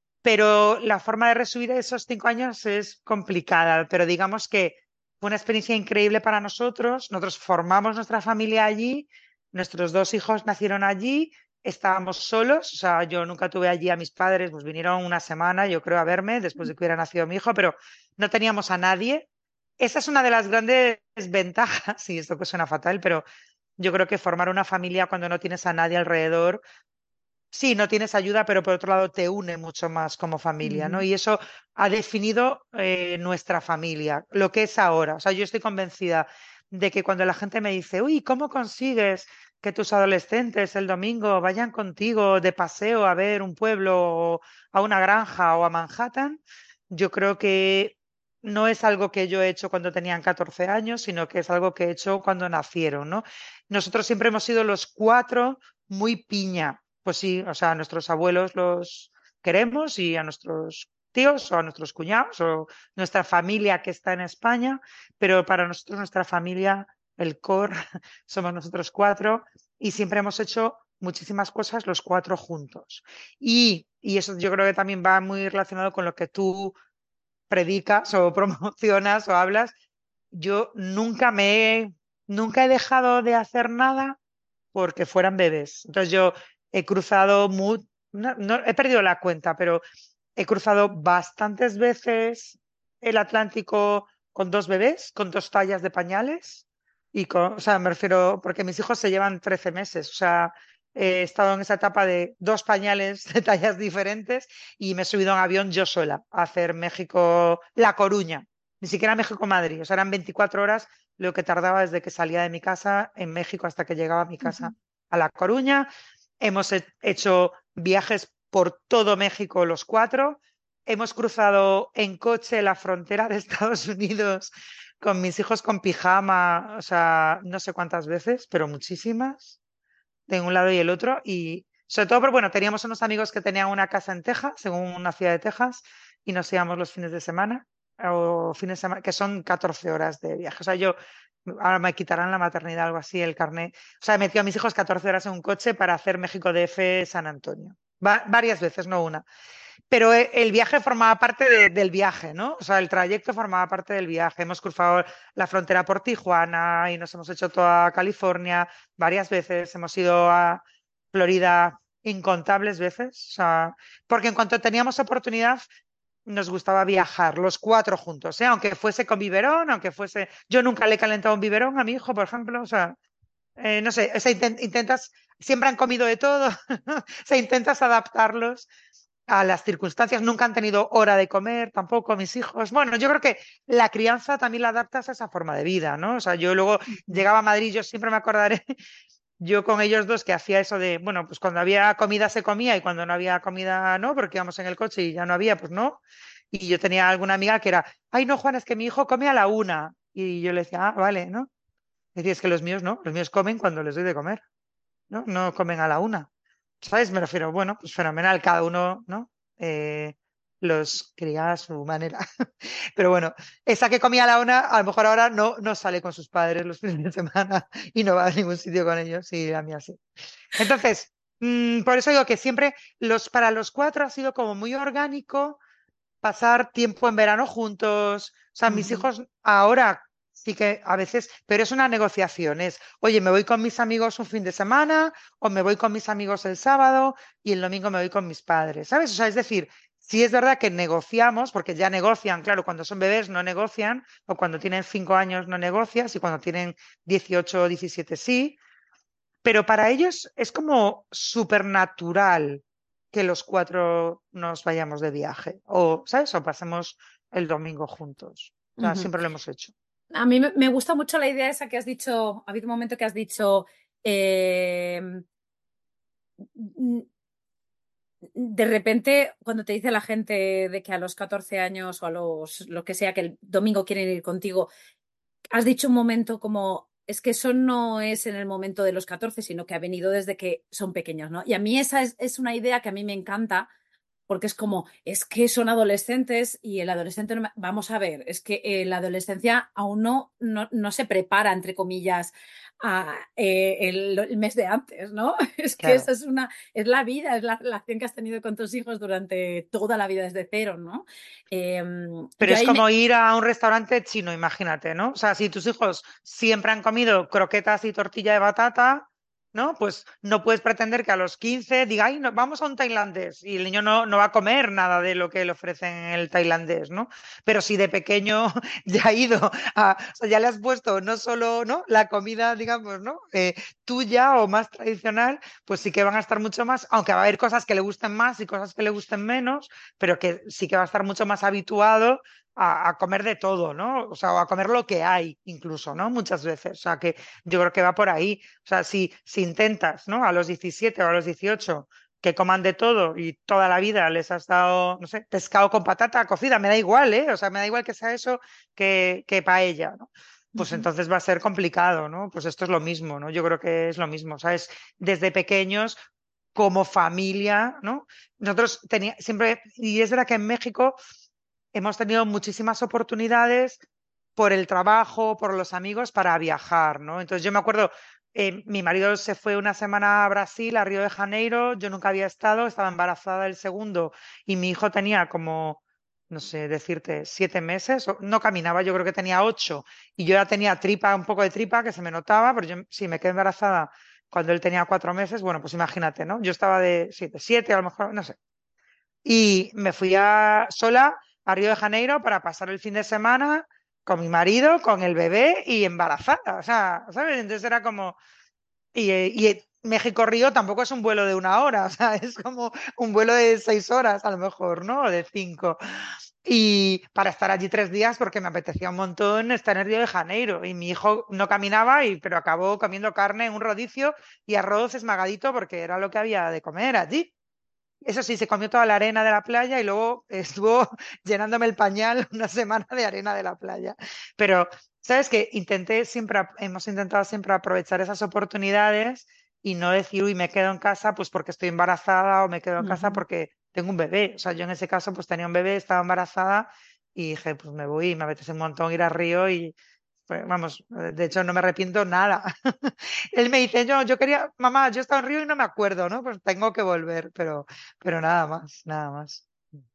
Pero la forma de resumir esos 5 años es complicada, pero digamos que fue una experiencia increíble para nosotros. Nosotros formamos nuestra familia allí, nuestros 2 hijos nacieron allí, estábamos solos, o sea, yo nunca tuve allí a mis padres, pues vinieron una semana, yo creo, a verme después de que hubiera nacido mi hijo, pero no teníamos a nadie. Esa es una de las grandes ventajas, y esto que suena fatal, pero yo creo que formar una familia cuando no tienes a nadie alrededor. Sí, no tienes ayuda, pero por otro lado te une mucho más como familia, ¿no? Ujú, Y eso ha definido nuestra familia, lo que es ahora. O sea, yo estoy convencida de que cuando la gente me dice, uy, ¿cómo consigues que tus adolescentes el domingo vayan contigo de paseo a ver un pueblo o a una granja o a Manhattan? Yo creo que no es algo que yo he hecho cuando tenían 14 años, sino que es algo que he hecho cuando nacieron, ¿no? Nosotros siempre hemos sido los cuatro muy piña. Pues sí, o sea, a nuestros abuelos los queremos y a nuestros tíos o a nuestros cuñados o nuestra familia que está en España, pero para nosotros nuestra familia, el core, somos nosotros cuatro y siempre hemos hecho muchísimas cosas los cuatro juntos. Y eso yo creo que también va muy relacionado con lo que tú predicas o promocionas o hablas, yo nunca he dejado de hacer nada porque fueran bebés. Entonces yo he cruzado, he perdido la cuenta, pero he cruzado bastantes veces el Atlántico con dos bebés, con dos tallas de pañales. O sea, me refiero, porque mis hijos se llevan 13 meses. O sea, he estado en esa etapa de dos pañales de tallas diferentes y me he subido a un avión yo sola a hacer México-La Coruña. Ni siquiera México-Madrid. O sea, eran 24 horas lo que tardaba desde que salía de mi casa en México hasta que llegaba a mi casa Ujú, a La Coruña. Hemos hecho viajes por todo México los cuatro. Hemos cruzado en coche la frontera de Estados Unidos con mis hijos con pijama, o sea, no sé cuántas veces, pero muchísimas, de un lado y el otro. Y sobre todo, pero bueno, teníamos unos amigos que tenían una casa en Texas, en una ciudad de Texas, y nos íbamos los fines de semana, o fines de semana, que son 14 horas de viaje. O sea, yo, ahora me quitarán la maternidad, algo así, el carnet. O sea, he metido a mis hijos 14 horas en un coche para hacer México DF San Antonio. Varias veces, no una. Pero el viaje formaba parte del viaje, ¿no? O sea, el trayecto formaba parte del viaje. Hemos cruzado la frontera por Tijuana y nos hemos hecho toda California varias veces. Hemos ido a Florida incontables veces. O sea, porque en cuanto teníamos oportunidad, nos gustaba viajar los cuatro juntos, ¿eh? Aunque fuese con biberón, aunque fuese... Yo nunca le he calentado un biberón a mi hijo, por ejemplo. O sea, no sé, o sea, intentas... Siempre han comido de todo. O sea, intentas adaptarlos a las circunstancias. Nunca han tenido hora de comer, tampoco mis hijos. Bueno, yo creo que la crianza también la adaptas a esa forma de vida, ¿no? O sea, yo luego ujú. llegaba a Madrid, yo siempre me acordaré, yo con ellos dos que hacía eso de, bueno, pues cuando había comida se comía y cuando no había comida no, porque íbamos en el coche y ya no había, pues no. Y yo tenía alguna amiga que era, ay, no, Juan, es que mi hijo come a la una. Y yo le decía, ah, vale, ¿no? Decía, es que los míos no, los míos comen cuando les doy de comer, ¿no? No comen a la una. ¿Sabes? Me refiero, bueno, pues fenomenal, cada uno, ¿no? Eh, los cría a su manera. Pero bueno, esa que comía a la una, a lo mejor ahora no sale con sus padres los fines de semana y no va a ningún sitio con ellos, y a mí así. Entonces, por eso digo que siempre para los cuatro ha sido como muy orgánico pasar tiempo en verano juntos. O sea, mis Ujú. hijos ahora sí que a veces, pero es una negociación, es, oye, me voy con mis amigos un fin de semana o me voy con mis amigos el sábado y el domingo me voy con mis padres, ¿sabes? O sea, es decir, sí es verdad que negociamos, porque ya negocian, claro, cuando son bebés no negocian, o cuando tienen 5 años no negocias y cuando tienen 18 o 17 sí, pero para ellos es como súper natural que los cuatro nos vayamos de viaje o, ¿sabes? O pasemos el domingo juntos. O sea, Ujú. siempre lo hemos hecho. A mí me gusta mucho la idea esa que has dicho, ha habido un momento que has dicho, eh, de repente, cuando te dice la gente de que a los 14 años o a lo que sea, que el domingo quieren ir contigo, has dicho un momento como, es que eso no es en el momento de los 14 sino que ha venido desde que son pequeños, ¿no? Y a mí esa es una idea que a mí me encanta porque es como, es que son adolescentes y el adolescente, vamos a ver, es que la adolescencia aún no se prepara, entre comillas, el mes de antes, ¿no? Es que Claro. esa es la vida, es la relación que has tenido con tus hijos durante toda la vida desde cero, ¿no? Eh, Pero yo es ahí como me... ir a un restaurante chino, imagínate, ¿no? O sea, si tus hijos siempre han comido croquetas y tortilla de batata, ¿no? Pues no puedes pretender que a los 15 diga, ay, vamos a un tailandés y el niño no va a comer nada de lo que le ofrecen en el tailandés, ¿no? Pero si de pequeño ya ha ido o sea, ya le has puesto no solo, ¿no? La comida, digamos, ¿no? Tuya o más tradicional, pues sí que van a estar mucho más, aunque va a haber cosas que le gusten más y cosas que le gusten menos, pero que sí que va a estar mucho más habituado a comer de todo, ¿no? O sea, o a comer lo que hay, incluso, ¿no? Muchas veces. O sea, que yo creo que va por ahí. O sea, si intentas, ¿no? A los 17 o a los 18 que coman de todo y toda la vida les has dado, no sé, pescado con patata cocida, me da igual, ¿eh? O sea, me da igual que sea eso que paella, ¿no? Pues Ujú, entonces va a ser complicado, ¿no? Pues esto es lo mismo, ¿no? Yo creo que es lo mismo, ¿sabes? Desde pequeños, como familia, ¿no? Nosotros teníamos siempre, y es verdad que en México hemos tenido muchísimas oportunidades por el trabajo, por los amigos, para viajar, ¿no? Entonces yo me acuerdo, mi marido se fue una semana a Brasil, a Río de Janeiro, yo nunca había estado, estaba embarazada del segundo y mi hijo tenía como no sé, decirte, 7 meses, no caminaba, yo creo que tenía 8 y yo ya tenía tripa, un poco de tripa que se me notaba, pero yo sí me quedé embarazada cuando él tenía 4 meses, bueno, pues imagínate, ¿no? Yo estaba de 7 a lo mejor, no sé. Y me fui sola a Río de Janeiro para pasar el fin de semana con mi marido, con el bebé y embarazada, o sea, ¿sabes? Entonces era como, y México-Río tampoco es un vuelo de 1 hora, o sea, es como un vuelo de 6 horas a lo mejor, ¿no? O de 5. Y para estar allí 3 días porque me apetecía un montón estar en Río de Janeiro. Y mi hijo no caminaba, pero acabó comiendo carne en un rodicio y arroz esmagadito porque era lo que había de comer allí. Eso sí, se comió toda la arena de la playa y luego estuvo llenándome el pañal 1 semana de arena de la playa. Pero, ¿sabes qué? Hemos intentado siempre aprovechar esas oportunidades y no decir, uy, me quedo en casa pues porque estoy embarazada o me quedo en casa Ujú. porque tengo un bebé. O sea, yo en ese caso pues tenía un bebé, estaba embarazada y dije, pues me voy, me apetece un montón ir a Río y, pues, vamos, de hecho no me arrepiento nada. Él me dice, yo quería, mamá, yo he estado en Río y no me acuerdo, ¿no? Pues tengo que volver, pero nada más, nada más.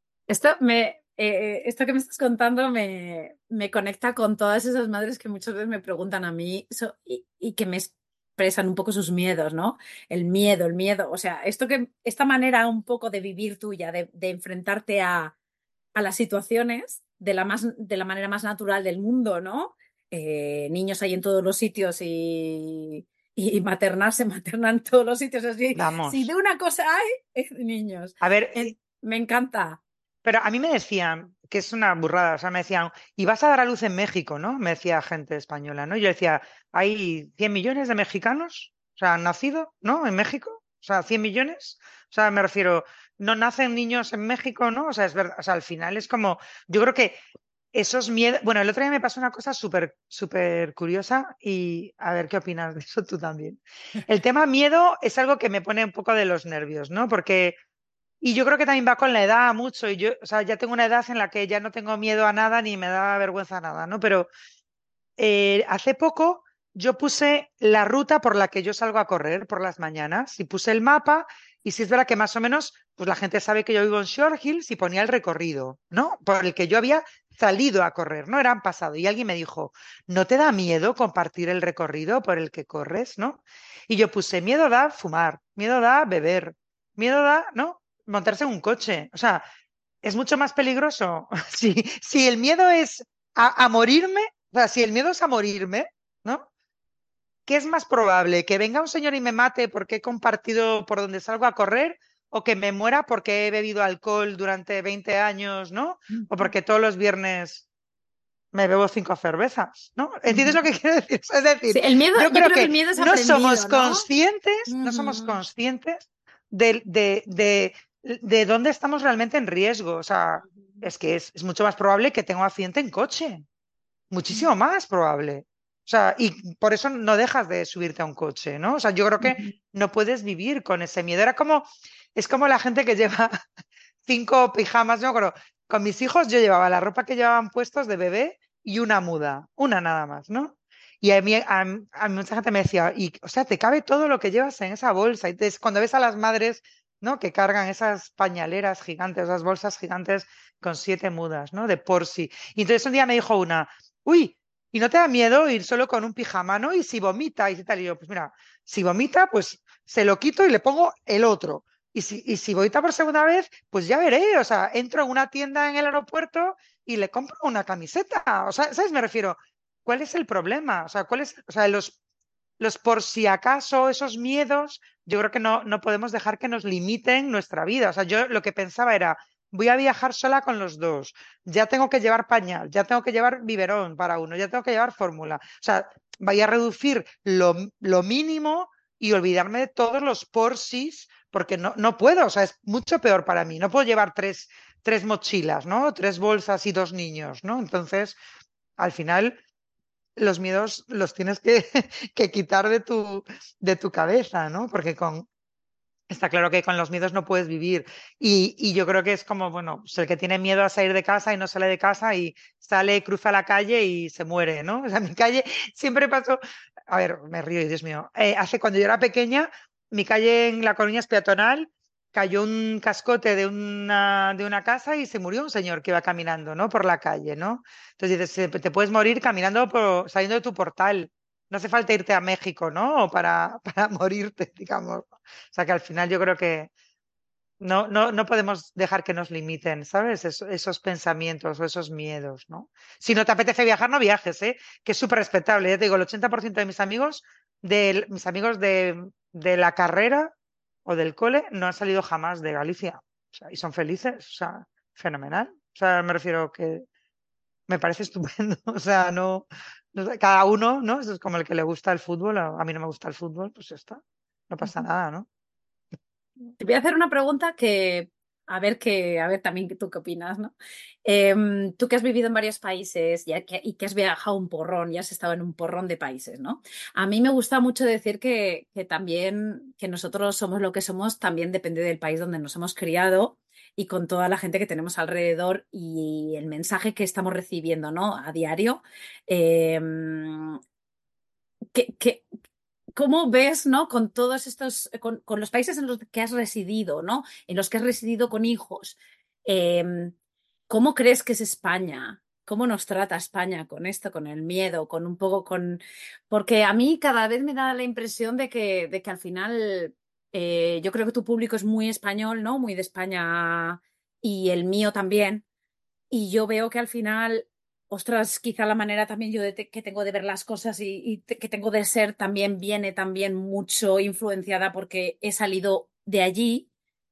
Esto que me estás contando me conecta con todas esas madres que muchas veces me preguntan a mí y que me expresan un poco sus miedos, ¿no? El miedo. O sea, esta manera un poco de vivir tuya, de enfrentarte a las situaciones de la manera más natural del mundo, ¿no? Niños hay en todos los sitios y maternarse, maternan en todos los sitios. Así, si de Vamos. una cosa hay, es de niños. A ver, Me encanta. pero a mí me decían, que es una burrada, o sea, me decían, y vas a dar a luz en México, ¿no? Me decía gente española, ¿no? Y yo decía, hay 100 millones de mexicanos, o sea, han nacido, ¿no? En México, o sea, 100 millones, o sea, me refiero, no nacen niños en México, ¿no? O sea, es verdad, o sea, al final es como, yo creo que esos miedos, bueno, el otro día me pasó una cosa súper, súper curiosa y a ver qué opinas de eso tú también. El tema miedo es algo que me pone un poco de los nervios, ¿no? Porque y yo creo que también va con la edad mucho. Y yo, o sea, ya tengo una edad en la que ya no tengo miedo a nada ni me da vergüenza nada, ¿no? Pero hace poco yo puse la ruta por la que yo salgo a correr por las mañanas y puse el mapa. Y sí es verdad que más o menos, pues la gente sabe que yo vivo en Short Hills y ponía el recorrido, ¿no? Por el que yo había salido a correr, ¿no? Eran pasado. Y alguien me dijo, ¿no te da miedo compartir el recorrido por el que corres, ¿no? Y yo puse, miedo da fumar, miedo da beber, miedo da, ¿no? Montarse en un coche. O sea, es mucho más peligroso. Si el miedo es a morirme, o sea, si el miedo es a morirme, ¿no? ¿Qué es más probable? ¿Que venga un señor y me mate porque he compartido por donde salgo a correr? ¿O que me muera porque he bebido alcohol durante 20 años, ¿no? O porque todos los viernes me bebo 5 cervezas, ¿no? ¿Entiendes lo que quiero decir? Es decir, Sí, el miedo, yo yo creo creo que el que miedo es no somos aprendido, ¿no? conscientes, no somos Ujú, conscientes de dónde estamos realmente en riesgo. O sea, es que es mucho más probable que tenga un accidente en coche, muchísimo más probable. O sea, y por eso no dejas de subirte a un coche, ¿no? O sea, yo creo que ujú. no puedes vivir con ese miedo. Es como la gente que lleva 5 pijamas, yo creo. Con mis hijos yo llevaba la ropa que llevaban puestos de bebé y una muda, una nada más, ¿no? Y a mí mucha gente me decía, o sea, te cabe todo lo que llevas en esa bolsa. Y entonces, cuando ves a las madres, ¿no? Que cargan esas pañaleras gigantes, esas bolsas gigantes con 7 mudas, ¿no? De por sí. Y entonces un día me dijo una, uy, ¿y no te da miedo ir solo con un pijama, ¿no? Y si vomita y tal. Y yo, pues mira, si vomita, pues se lo quito y le pongo el otro. Y si vomita por segunda vez, pues ya veré. O sea, entro en una tienda en el aeropuerto y le compro una camiseta. O sea, ¿sabes? Me refiero, ¿cuál es el problema? O sea, o sea, los por si acaso, esos miedos, yo creo que no podemos dejar que nos limiten nuestra vida. O sea, yo lo que pensaba era, voy a viajar sola con los dos, ya tengo que llevar pañal, ya tengo que llevar biberón para uno, ya tengo que llevar fórmula. O sea, voy a reducir lo mínimo y olvidarme de todos los por sís, porque no puedo, o sea, es mucho peor para mí. No puedo llevar tres mochilas, ¿no? 3 bolsas y 2 niños, ¿no? Entonces, al final los miedos los tienes que, que quitar de tu cabeza, ¿no? Porque está claro que con los miedos no puedes vivir. Y yo creo que es como, bueno, pues el que tiene miedo a salir de casa y no sale de casa y sale, cruza la calle y se muere, ¿no? O sea, mi calle siempre pasó, a ver, me río, y Dios mío, cuando yo era pequeña, mi calle en La Coruña es peatonal, cayó un cascote de una casa y se murió un señor que iba caminando, ¿no? Por la calle, ¿no? Entonces dices, te puedes morir caminando saliendo de tu portal. No hace falta irte a México, ¿no? Para morirte, digamos. O sea que al final yo creo que no podemos dejar que nos limiten, ¿sabes? Esos pensamientos o esos miedos, ¿no? Si no te apetece viajar, no viajes, ¿eh? Que es súper respetable. Ya te digo, el 80% de mis amigos de la carrera o del cole no han salido jamás de Galicia. O sea, y son felices, o sea, fenomenal. O sea, me refiero que me parece estupendo. O sea, no sé, cada uno, ¿no? Eso es como el que le gusta el fútbol. A mí no me gusta el fútbol, pues ya está. No pasa nada, ¿no? Te voy a hacer una pregunta que, a ver también tú qué opinas, ¿no? Tú que has vivido en varios países y que has viajado un porrón y has estado en un porrón de países, ¿no? A mí me gusta mucho decir que también, que nosotros somos lo que somos, también depende del país donde nos hemos criado y con toda la gente que tenemos alrededor y el mensaje que estamos recibiendo, ¿no? A diario. Em, ¿qué, ¿Cómo ves, ¿no? Con todos estos, con los países en los que has residido, ¿no? En los que has residido con hijos, eh, ¿cómo crees que es España? ¿Cómo nos trata España con esto, con el miedo, con un poco con... Porque a mí cada vez me da la impresión de que al final yo creo que tu público es muy español, ¿no? Muy de España y el mío también. Y yo veo que al final, ostras, quizá la manera también yo que tengo de ver las cosas que tengo de ser también viene también mucho influenciada porque he salido de allí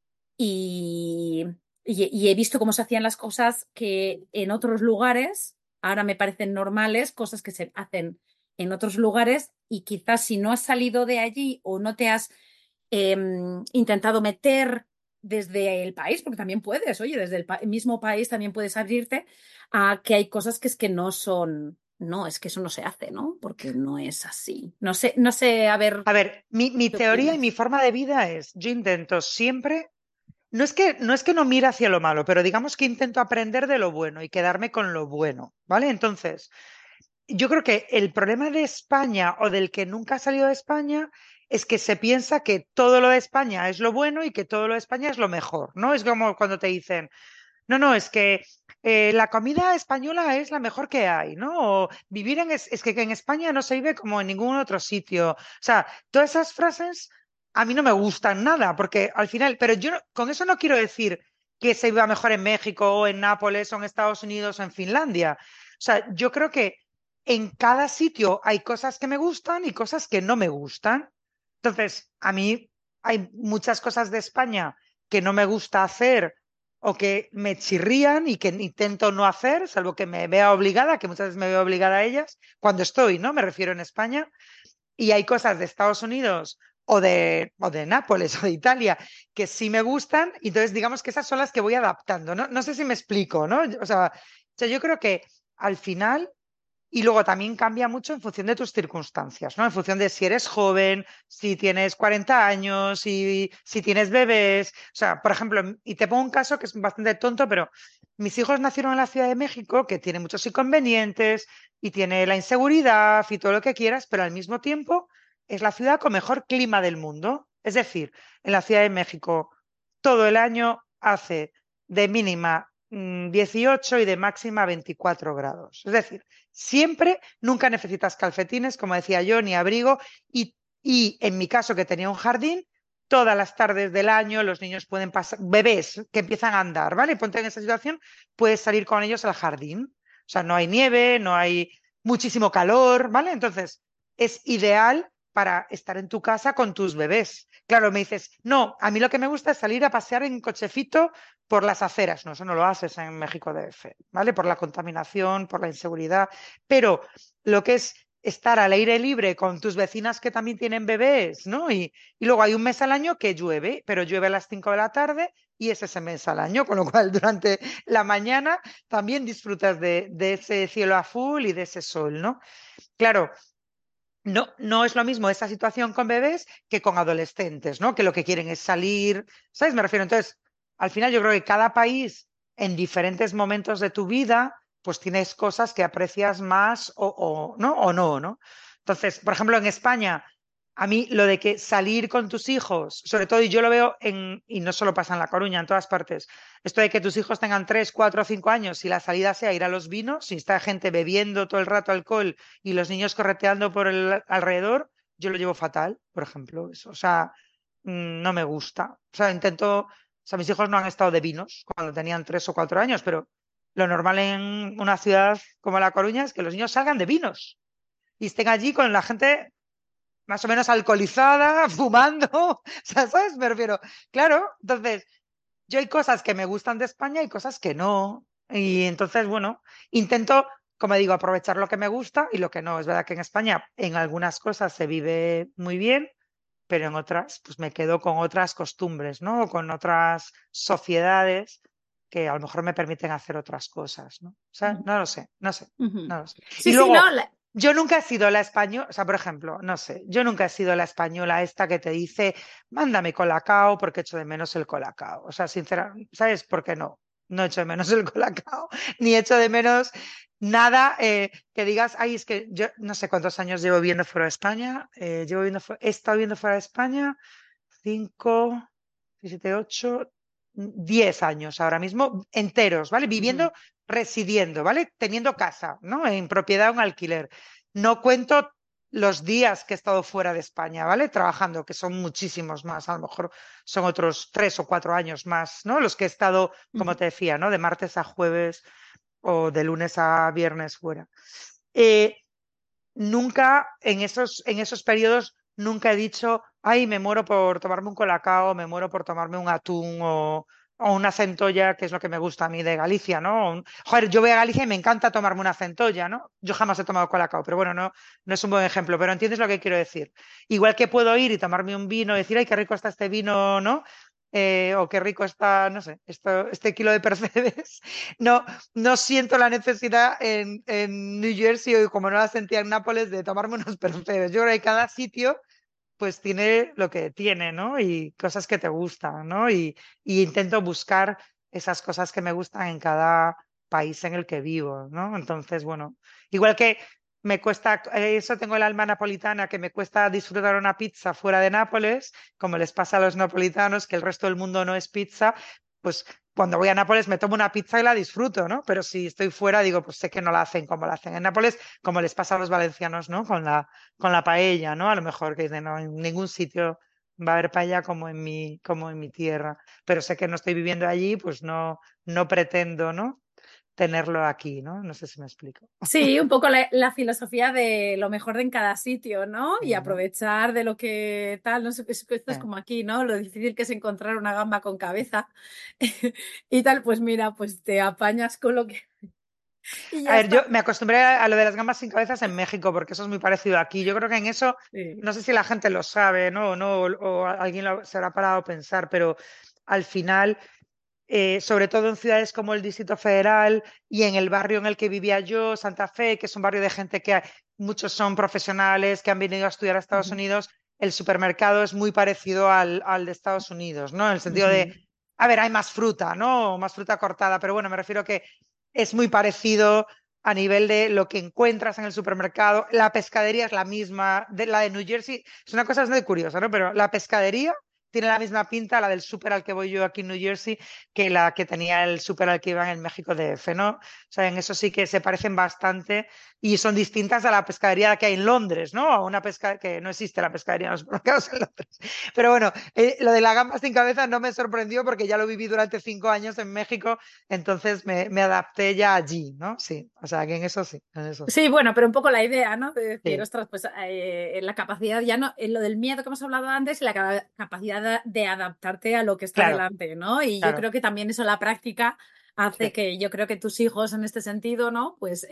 y, y he visto cómo se hacían las cosas que en otros lugares ahora me parecen normales, cosas que se hacen en otros lugares y quizás si no has salido de allí o no te has intentado meter desde el país, porque también puedes, oye, desde el mismo país también puedes abrirte a que hay cosas que es que no son, no, es que eso no se hace, ¿no? Porque no es así. No sé, a ver, A ver, mi ¿qué teoría y mi opinas? forma de vida es, yo intento siempre, no mire hacia lo malo, pero digamos que intento aprender de lo bueno y quedarme con lo bueno, ¿vale? Entonces, yo creo que el problema de España o del que nunca ha salido de España es que se piensa que todo lo de España es lo bueno y que todo lo de España es lo mejor, ¿no? Es como cuando te dicen, no, no, es que la comida española es la mejor que hay, ¿no? O vivir es que en España no se vive como en ningún otro sitio. O sea, todas esas frases a mí no me gustan nada, porque al final, pero con eso no quiero decir que se viva mejor en México o en Nápoles o en Estados Unidos o en Finlandia. O sea, yo creo que en cada sitio hay cosas que me gustan y cosas que no me gustan. Entonces, a mí hay muchas cosas de España que no me gusta hacer o que me chirrían y que intento no hacer, salvo que me vea obligada, que muchas veces me veo obligada a ellas, cuando estoy, ¿no? Me refiero en España, y hay cosas de Estados Unidos o de Nápoles o de Italia que sí me gustan, y entonces digamos que esas son las que voy adaptando, ¿no? No sé si me explico, ¿no? O sea, yo creo que al final y luego también cambia mucho en función de tus circunstancias, ¿no? En función de si eres joven, si tienes 40 años, si tienes bebés. O sea, por ejemplo, y te pongo un caso que es bastante tonto, pero mis hijos nacieron en la Ciudad de México, que tiene muchos inconvenientes y tiene la inseguridad y todo lo que quieras, pero al mismo tiempo es la ciudad con mejor clima del mundo. Es decir, en la Ciudad de México todo el año hace de mínima 18 y de máxima 24 grados. Es decir, siempre, nunca necesitas calcetines, como decía yo, ni abrigo. Y en mi caso, que tenía un jardín, todas las tardes del año los niños pueden pasar, bebés que empiezan a andar, ¿vale? Ponte en esa situación, puedes salir con ellos al jardín. O sea, no hay nieve, no hay muchísimo calor, ¿vale? Entonces, es ideal para estar en tu casa con tus bebés. Claro, me dices, no, a mí lo que me gusta es salir a pasear en cochecito por las aceras. No, eso no lo haces en México DF, ¿vale? Por la contaminación, por la inseguridad. Pero lo que es estar al aire libre con tus vecinas que también tienen bebés, ¿no? Y luego hay un mes al año que llueve, pero llueve a las 5 de la tarde y es ese mes al año, con lo cual durante la mañana también disfrutas de ese cielo azul y de ese sol, ¿no? Claro, no es lo mismo esa situación con bebés que con adolescentes, ¿no? Que lo que quieren es salir, ¿sabes? Me refiero. Entonces, al final yo creo que cada país en diferentes momentos de tu vida, pues tienes cosas que aprecias más ¿no? O no, ¿no? Entonces, por ejemplo, en España A mí lo de que salir con tus hijos, sobre todo, y yo lo veo y no solo pasa en La Coruña, en todas partes, esto de que tus hijos tengan 3, 4 o 5 años y la salida sea ir a los vinos, si está gente bebiendo todo el rato alcohol y los niños correteando por el alrededor, yo lo llevo fatal, por ejemplo. Eso. O sea, no me gusta. O sea, o sea, mis hijos no han estado de vinos cuando tenían 3 o 4 años, pero lo normal en una ciudad como La Coruña es que los niños salgan de vinos y estén allí con la gente más o menos alcoholizada, fumando, o sea, ¿sabes? Me refiero, claro, entonces, yo hay cosas que me gustan de España y cosas que no, y entonces, bueno, intento, como digo, aprovechar lo que me gusta y lo que no. Es verdad que en España en algunas cosas se vive muy bien, pero en otras, pues me quedo con otras costumbres, ¿no? O con otras sociedades que a lo mejor me permiten hacer otras cosas, ¿no? O sea, Ujú, no lo sé, no sé, ujú. no lo sé. Y Sí, sí, luego, no, yo nunca he sido la española, o sea, por ejemplo, no sé, yo nunca he sido la española esta que te dice, mándame colacao porque echo de menos el colacao. O sea, sinceramente, ¿sabes por qué no? No echo de menos el colacao, ni echo de menos nada que digas, ay, es que yo no sé cuántos años llevo viviendo fuera de España, he estado viviendo fuera de España 5, 7, 8, 10 años ahora mismo enteros, ¿vale? ujú, Viviendo, residiendo, ¿vale? Teniendo casa, ¿no? En propiedad o en alquiler. No cuento los días que he estado fuera de España, ¿vale? Trabajando, que son muchísimos más, a lo mejor son otros 3 o 4 años más, ¿no? Los que he estado, como ujú. te decía, ¿no? De martes a jueves o de lunes a viernes fuera. Eh, Nunca en esos periodos, nunca he dicho, ay, me muero por tomarme un colacao, me muero por tomarme un atún o una centolla, que es lo que me gusta a mí de Galicia, ¿no? Joder, yo voy a Galicia y me encanta tomarme una centolla, ¿no? Yo jamás he tomado colacao, pero bueno, no, no es un buen ejemplo, pero entiendes lo que quiero decir. Igual que puedo ir y tomarme un vino y decir, ay, qué rico está este vino, ¿no? O qué rico está, no sé, este kilo de percebes. No, no siento la necesidad en New Jersey, o como no la sentía en Nápoles, de tomarme unos percebes. Yo creo que cada sitio pues tiene lo que tiene, ¿no? Y cosas que te gustan, ¿no? Y intento buscar esas cosas que me gustan en cada país en el que vivo, ¿no? Entonces, bueno, igual que me cuesta, eso tengo el alma napolitana, que me cuesta disfrutar una pizza fuera de Nápoles, como les pasa a los napolitanos, que el resto del mundo no es pizza, pues cuando voy a Nápoles me tomo una pizza y la disfruto, ¿no? Pero si estoy fuera, digo, pues sé que no la hacen como la hacen en Nápoles, como les pasa a los valencianos, ¿no? Con la paella, ¿no? A lo mejor que dicen, no, en ningún sitio va a haber paella como en mi tierra. Pero sé que no estoy viviendo allí, pues no, no pretendo, ¿no? Tenerlo aquí, ¿no? No sé si me explico. Sí, un poco la filosofía de lo mejor de en cada sitio, ¿no? Y ¿No? aprovechar de lo que tal, no sé, esto es Eh. como aquí, ¿no? Lo difícil que es encontrar una gamba con cabeza y tal, pues mira, pues te apañas con lo que... Y A ya ver, yo está. me acostumbré a lo de las gambas sin cabezas en México, porque eso es muy parecido aquí. Yo creo que en eso, Sí. no sé si la gente lo sabe, ¿no? O alguien se habrá parado a pensar, pero al final sobre todo en ciudades como el Distrito Federal y en el barrio en el que vivía yo, Santa Fe, que es un barrio de gente que muchos son profesionales, que han venido a estudiar a Estados Ujú, Unidos, el supermercado es muy parecido al de Estados Unidos, ¿no? En el sentido de, ujú. a ver, hay más fruta, ¿no? Más fruta cortada, pero bueno, me refiero que es muy parecido a nivel de lo que encuentras en el supermercado. La pescadería es la misma, la de New Jersey. Es una cosa bastante curiosa, ¿no? Pero la pescadería tiene la misma pinta, la del súper al que voy yo aquí en New Jersey, que la que tenía el súper al que iba en el México DF, ¿no? O sea, en eso sí que se parecen bastante y son distintas a la pescadería que hay en Londres, ¿no? A una pesca que no existe la pescadería en los supermercados en Londres. Pero bueno, lo de la gamba sin cabeza no me sorprendió porque ya lo viví durante 5 años en México, entonces me adapté ya allí, ¿no? Sí, o sea, que en eso sí, en eso sí. Sí, bueno, pero un poco la idea, ¿no? De decir, Sí, ostras, pues la capacidad, ya no, en lo del miedo que hemos hablado antes, la capacidad de adaptarte a lo que está claro, delante, ¿no? Y yo claro, creo que también eso, la práctica, hace sí. que yo creo que tus hijos en este sentido, ¿no? Pues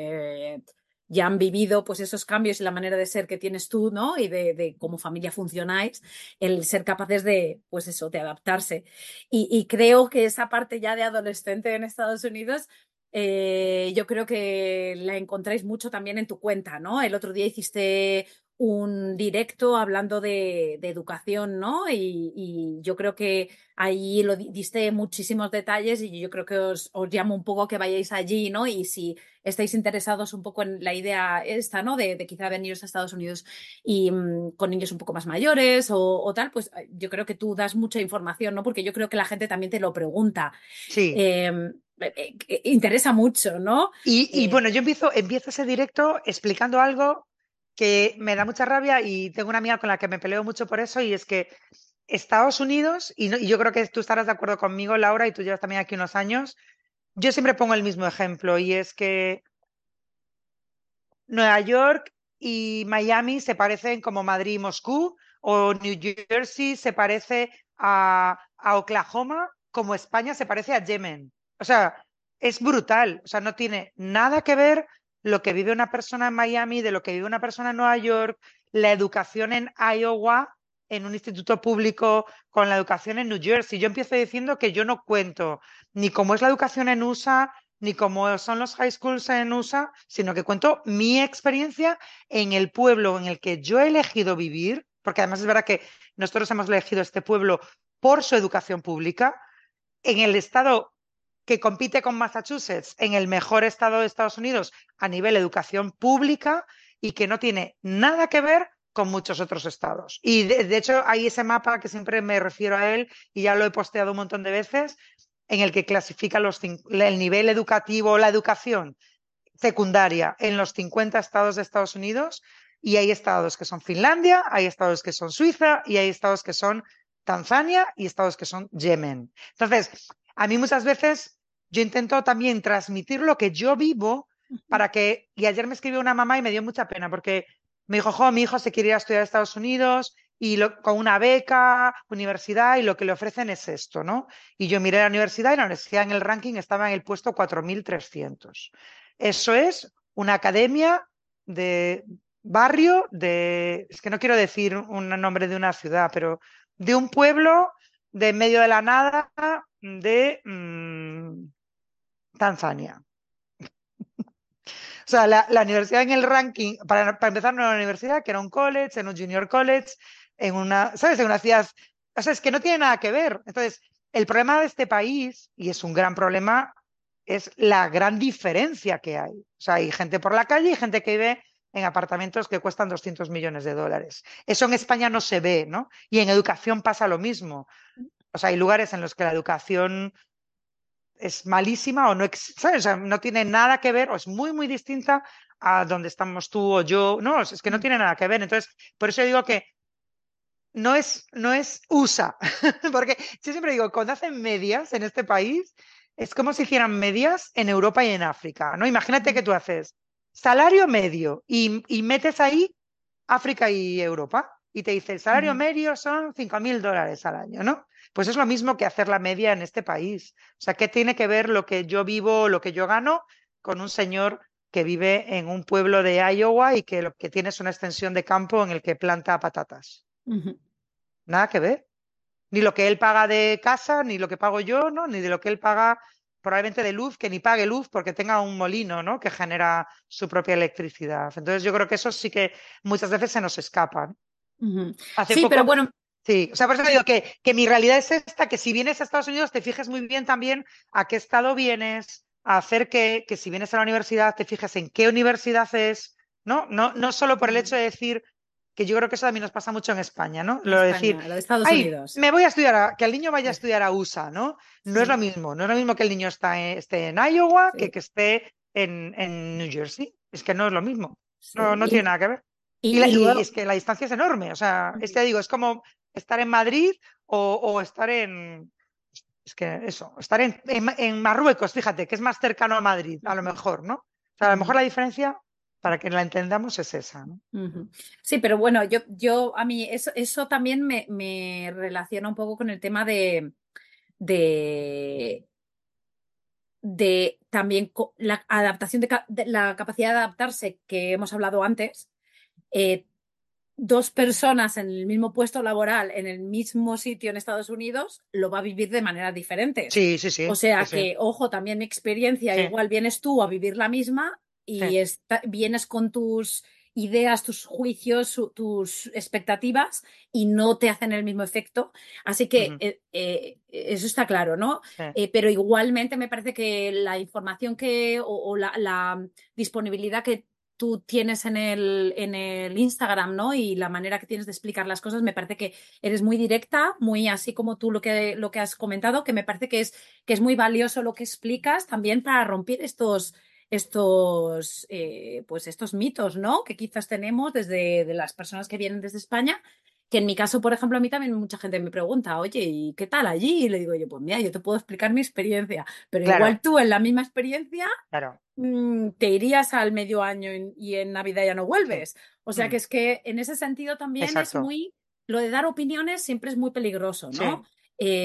ya han vivido pues esos cambios y la manera de ser que tienes tú, ¿no? Y de cómo familia funcionáis, el ser capaces de, pues eso, de adaptarse. Y creo que esa parte ya de adolescente en Estados Unidos yo creo que la encontráis mucho también en tu cuenta, ¿no? El otro día hiciste un directo hablando de educación, ¿no? Y yo creo que ahí diste muchísimos detalles y yo creo que os llamo un poco a que vayáis allí, ¿no? Y si estáis interesados un poco en la idea esta, ¿no? De quizá veniros a Estados Unidos y con niños un poco más mayores o tal, pues yo creo que tú das mucha información, ¿no? Porque yo creo que la gente también te lo pregunta. Sí. Interesa mucho, ¿no? Y bueno, yo empiezo ese directo explicando algo que me da mucha rabia y tengo una amiga con la que me peleo mucho por eso y es que Estados Unidos, y yo creo que tú estarás de acuerdo conmigo, Laura, y tú llevas también aquí unos años, yo siempre pongo el mismo ejemplo y es que Nueva York y Miami se parecen como Madrid y Moscú, o New Jersey se parece a Oklahoma, como España se parece a Yemen. O sea, es brutal. O sea, no tiene nada que ver lo que vive una persona en Miami de lo que vive una persona en Nueva York, la educación en Iowa, en un instituto público, con la educación en New Jersey. Yo empiezo diciendo que yo no cuento ni cómo es la educación en USA ni cómo son los high schools en USA, sino que cuento mi experiencia en el pueblo en el que yo he elegido vivir, porque además es verdad que nosotros hemos elegido este pueblo por su educación pública, en el estado que compite con Massachusetts, en el mejor estado de Estados Unidos a nivel educación pública y que no tiene nada que ver con muchos otros estados. Y de hecho hay ese mapa que siempre me refiero a él y ya lo he posteado un montón de veces, en el que clasifica el nivel educativo, la educación secundaria en los 50 estados de Estados Unidos y hay estados que son Finlandia, hay estados que son Suiza y hay estados que son Tanzania y estados que son Yemen. Entonces, a mí muchas veces yo intento también transmitir lo que yo vivo para que, y ayer me escribió una mamá y me dio mucha pena porque me dijo, jo, mi hijo se quiere ir a estudiar a Estados Unidos y con una beca, universidad, y lo que le ofrecen es esto, ¿no? Y yo miré la universidad y la universidad en el ranking estaba en el puesto 4.300. Eso es una academia de barrio es que no quiero decir un nombre de una ciudad, pero de un pueblo de medio de la nada de Tanzania. O sea, la universidad en el ranking, para empezar, no era una universidad, que era un college, en un junior college, en una, ¿sabes? En una ciudad. O sea, es que no tiene nada que ver. Entonces, el problema de este país, y es un gran problema, es la gran diferencia que hay. O sea, hay gente por la calle y gente que vive en apartamentos que cuestan 200 millones de dólares. Eso en España no se ve, ¿no? Y en educación pasa lo mismo. O sea, hay lugares en los que la educación es malísima o no, ¿sabes? O sea, no tiene nada que ver o es muy, muy distinta a donde estamos tú o yo. No, es que no tiene nada que ver. Entonces, por eso digo que no es USA, porque yo siempre digo, cuando hacen medias en este país, es como si hicieran medias en Europa y en África, ¿no? Imagínate que tú haces salario medio y metes ahí África y Europa y te dice, el salario medio son 5.000 dólares al año, ¿no? Pues es lo mismo que hacer la media en este país. O sea, ¿qué tiene que ver lo que yo vivo, lo que yo gano, con un señor que vive en un pueblo de Iowa y que lo que tiene es una extensión de campo en el que planta patatas? Nada que ver. Ni lo que él paga de casa, ni lo que pago yo, ¿no? Ni de lo que él paga probablemente de luz, que ni pague luz porque tenga un molino, ¿no? Que genera su propia electricidad. Entonces yo creo que eso sí que muchas veces se nos escapa, ¿no? Hace Sí, pero poco, bueno, sí, o sea, por eso digo que mi realidad es esta, que si vienes a Estados Unidos te fijes muy bien también a qué estado vienes, a hacer que si vienes a la universidad te fijes en qué universidad es, ¿no? No solo por el hecho de decir, que yo creo que eso también nos pasa mucho en España, ¿no? en Lo de decir, España, lo de Estados ay, Unidos. me voy a estudiar, que el niño vaya a Sí, estudiar a USA, ¿no? No es lo sí, mismo, no es lo mismo que el niño esté en Iowa sí, que esté en New Jersey. Es que no es lo mismo, sí. no tiene nada que ver. Y Y y luego, es que la distancia es enorme, o sea, es que digo, es como estar en Madrid o estar es que eso, estar en Marruecos, fíjate, que es más cercano a Madrid, a lo mejor, ¿no? O sea, a lo mejor ujú, la diferencia, para que la entendamos, es esa, ¿no? ujú. Sí, pero bueno, yo a mí eso también me relaciona un poco con el tema de, de también la adaptación de la capacidad de adaptarse que hemos hablado antes. eh, Dos personas en el mismo puesto laboral, en el mismo sitio en Estados Unidos, lo va a vivir de maneras diferentes. Sí, sí, O sí, sí, sea sí. que, ojo, también mi experiencia, Sí, igual vienes tú a vivir la misma sí. y vienes con tus ideas, tus juicios, tus expectativas y no te hacen el mismo efecto. Así que eso está claro, ¿no? Sí. Pero igualmente me parece que la información o la disponibilidad que tú tienes en el Instagram, ¿no? Y la manera que tienes de explicar las cosas, me parece que eres muy directa, muy así como tú lo que has comentado, que me parece que es muy valioso lo que explicas también para romper pues estos mitos, ¿no? Que quizás tenemos desde de las personas que vienen desde España, que en mi caso, por ejemplo, a mí también mucha gente me pregunta, oye, ¿y qué tal allí? Y le digo yo, pues mira, yo te puedo explicar mi experiencia, pero Claro, igual tú en la misma experiencia claro, te irías al medio año y en Navidad ya no sí. vuelves. O sea que es que en ese sentido también es Exacto, muy, lo de dar opiniones siempre es muy peligroso, ¿no? sí.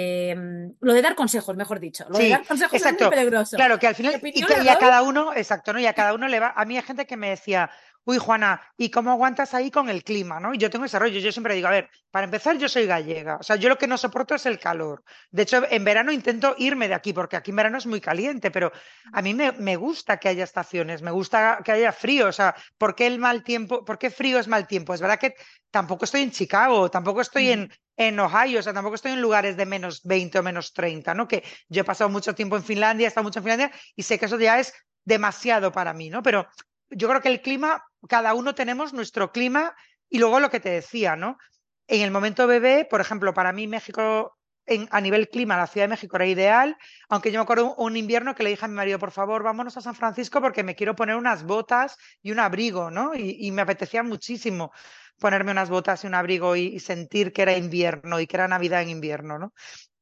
Lo de dar consejos, mejor dicho, lo de Sí, dar consejos es muy exacto. peligroso. Claro que al final, Mi opinión la y a doy. cada uno, exacto, ¿no? Y a cada uno le va. A mí hay gente que me decía, uy, Juana, ¿y cómo aguantas ahí con el clima, ¿no? Y yo tengo ese rollo. Yo siempre digo, a ver, para empezar, yo soy gallega. O sea, yo lo que no soporto es el calor. De hecho, en verano intento irme de aquí, porque aquí en verano es muy caliente, pero a mí me gusta que haya estaciones, me gusta que haya frío. O sea, ¿por qué el mal tiempo, por qué frío es mal tiempo? Es verdad que tampoco estoy en Chicago, tampoco estoy en Ohio, o sea, tampoco estoy en lugares de -20 o -30, ¿no? Que yo he pasado mucho tiempo en Finlandia, he estado mucho en Finlandia y sé que eso ya es demasiado para mí, ¿no? Pero yo creo que el clima, cada uno tenemos nuestro clima y luego lo que te decía, ¿no? En el momento bebé, por ejemplo, para mí México, a nivel clima, la Ciudad de México era ideal, aunque yo me acuerdo un invierno que le dije a mi marido, por favor, vámonos a San Francisco porque me quiero poner unas botas y un abrigo, ¿no? Y me apetecía muchísimo ponerme unas botas y un abrigo y sentir que era invierno y que era Navidad en invierno, ¿no?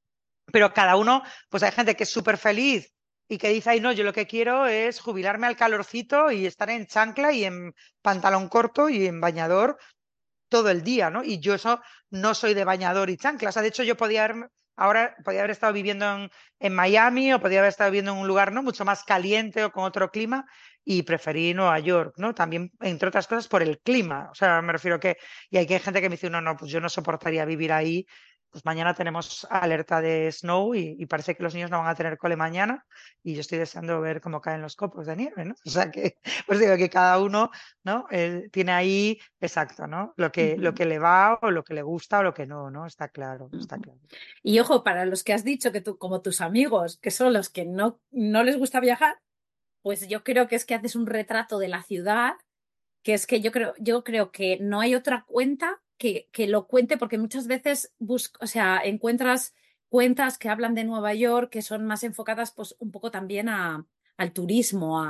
Pero cada uno, pues hay gente que es súper feliz y que dice, ay, no, yo lo que quiero es jubilarme al calorcito y estar en chancla y en pantalón corto y en bañador todo el día, ¿no? Y yo eso no soy de bañador y chancla. O sea, de hecho, yo ahora podía haber estado viviendo en Miami o podía haber estado viviendo en un lugar, ¿no? Mucho más caliente o con otro clima y preferí Nueva York, ¿no? También, entre otras cosas, por el clima. O sea, me refiero que, y hay que gente que me dice, no, no, pues yo no soportaría vivir ahí. Pues mañana tenemos alerta de snow y parece que los niños no van a tener cole mañana y yo estoy deseando ver cómo caen los copos de nieve, ¿no? O sea que, pues digo que cada uno, ¿no? Tiene ahí, exacto, ¿no? Lo que le va o lo que le gusta o lo que no, ¿no? Está claro, está claro. Y ojo, para los que has dicho que tú, como tus amigos, que son los que no les gusta viajar, pues yo creo que es que haces un retrato de la ciudad, que es que yo creo que no hay otra cuenta que lo cuente, porque muchas veces o sea, encuentras cuentas que hablan de Nueva York que son más enfocadas pues un poco también al turismo,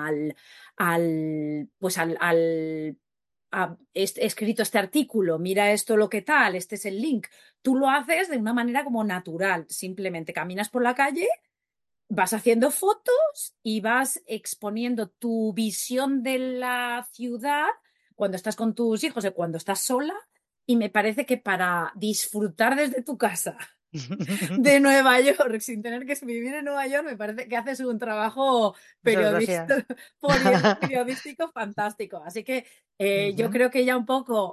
pues he escrito este artículo, mira esto lo que tal, este es el link. Tú lo haces de una manera como natural, simplemente caminas por la calle, vas haciendo fotos y vas exponiendo tu visión de la ciudad cuando estás con tus hijos o cuando estás sola. Y me parece que para disfrutar desde tu casa de Nueva York sin tener que vivir en Nueva York, me parece que haces un trabajo Muchas gracias. periodístico fantástico. Así que yo Ujú. creo que ya un poco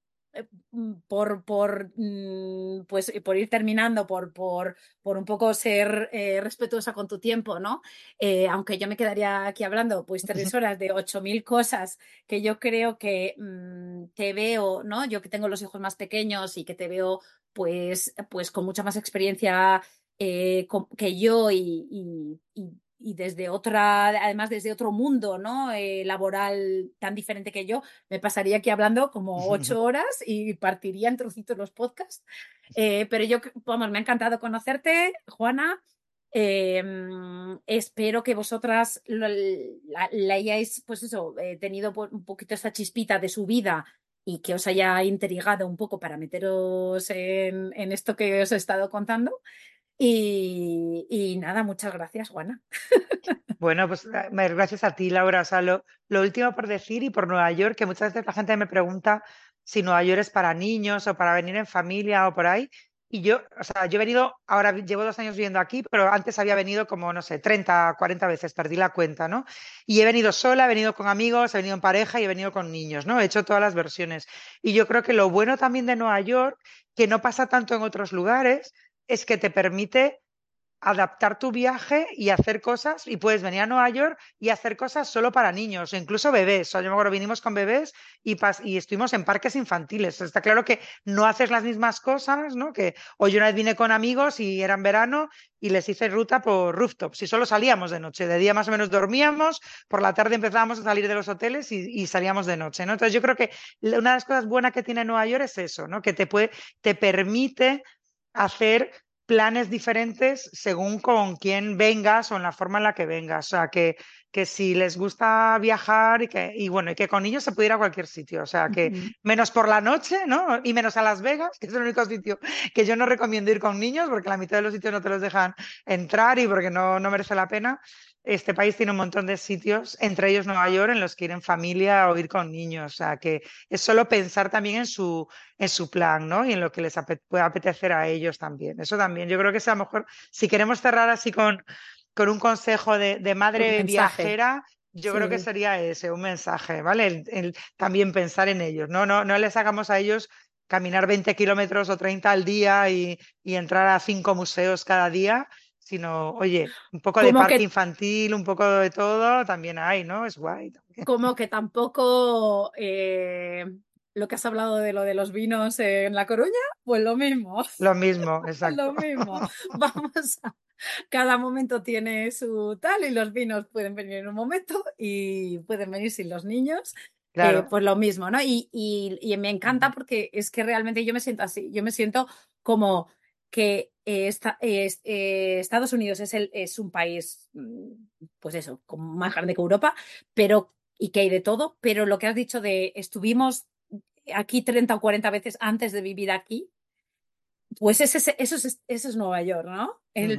pues, por ir terminando, por un poco ser respetuosa con tu tiempo, ¿no? Aunque yo me quedaría aquí hablando pues 3 horas de 8.000 cosas que yo creo que te veo, ¿no? Yo que tengo los hijos más pequeños y que te veo pues con mucha más experiencia que yo y desde además desde otro mundo, ¿no? Laboral tan diferente que yo, me pasaría aquí hablando como 8 horas y partiría en trocitos los podcasts. Pero vamos, me ha encantado conocerte, Juana. Espero que vosotras la hayáis, pues eso, tenido un poquito esta chispita de su vida y que os haya intrigado un poco para meteros en esto que os he estado contando. Y nada, muchas gracias, Juana. Bueno, pues gracias a ti, Laura. O sea, lo último por decir y por Nueva York, que muchas veces la gente me pregunta si Nueva York es para niños o para venir en familia o por ahí. Y yo, o sea, yo he venido, ahora llevo 2 años viviendo aquí, pero antes había venido como, no sé, 30, 40 veces, perdí la cuenta, ¿no? Y he venido sola, he venido con amigos, he venido en pareja y he venido con niños, ¿no? He hecho todas las versiones. Y yo creo que lo bueno también de Nueva York, que no pasa tanto en otros lugares, es que te permite adaptar tu viaje y hacer cosas, y puedes venir a Nueva York y hacer cosas solo para niños, o incluso bebés. O sea, yo me acuerdo, vinimos con bebés y estuvimos en parques infantiles. Está claro que no haces las mismas cosas, ¿no? O yo una vez vine con amigos y era en verano y les hice ruta por rooftops y solo salíamos de noche. De día más o menos dormíamos, por la tarde empezábamos a salir de los hoteles y salíamos de noche, ¿no? Entonces yo creo que una de las cosas buenas que tiene Nueva York es eso, ¿no? Que te permite hacer planes diferentes según con quién vengas o en la forma en la que vengas. O sea, que si les gusta viajar y bueno, y que con niños se puede ir a cualquier sitio. O sea, que menos por la noche, ¿no? Y menos a Las Vegas, que es el único sitio que yo no recomiendo ir con niños porque la mitad de los sitios no te los dejan entrar y porque no merece la pena. Este país tiene un montón de sitios, entre ellos Nueva York, en los que ir en familia o ir con niños. O sea, que es solo pensar también en su plan, ¿no? Y en lo que les puede apetecer a ellos también. Eso también. Yo creo que es a lo mejor, si queremos cerrar así con un consejo de madre viajera, yo creo que sería ese, un mensaje, ¿vale? También pensar en ellos, ¿no? No les hagamos a ellos caminar 20 kilómetros o 30 al día y entrar a 5 museos cada día, sino, oye, un poco de parque infantil, un poco de todo, también hay, ¿no? Es guay también. Como que tampoco lo que has hablado de lo de los vinos en La Coruña, pues lo mismo. Lo mismo, exacto. Lo mismo. Vamos a... Cada momento tiene su tal y los vinos pueden venir en un momento y pueden venir sin los niños. Claro. Pues lo mismo, ¿no? Y me encanta porque es que realmente yo me siento así. Yo me siento como que Estados Unidos es un país, pues eso, como más grande que Europa, pero y que hay de todo, pero lo que has dicho de estuvimos aquí 30 o 40 veces antes de vivir aquí, pues eso es Nueva York, ¿no?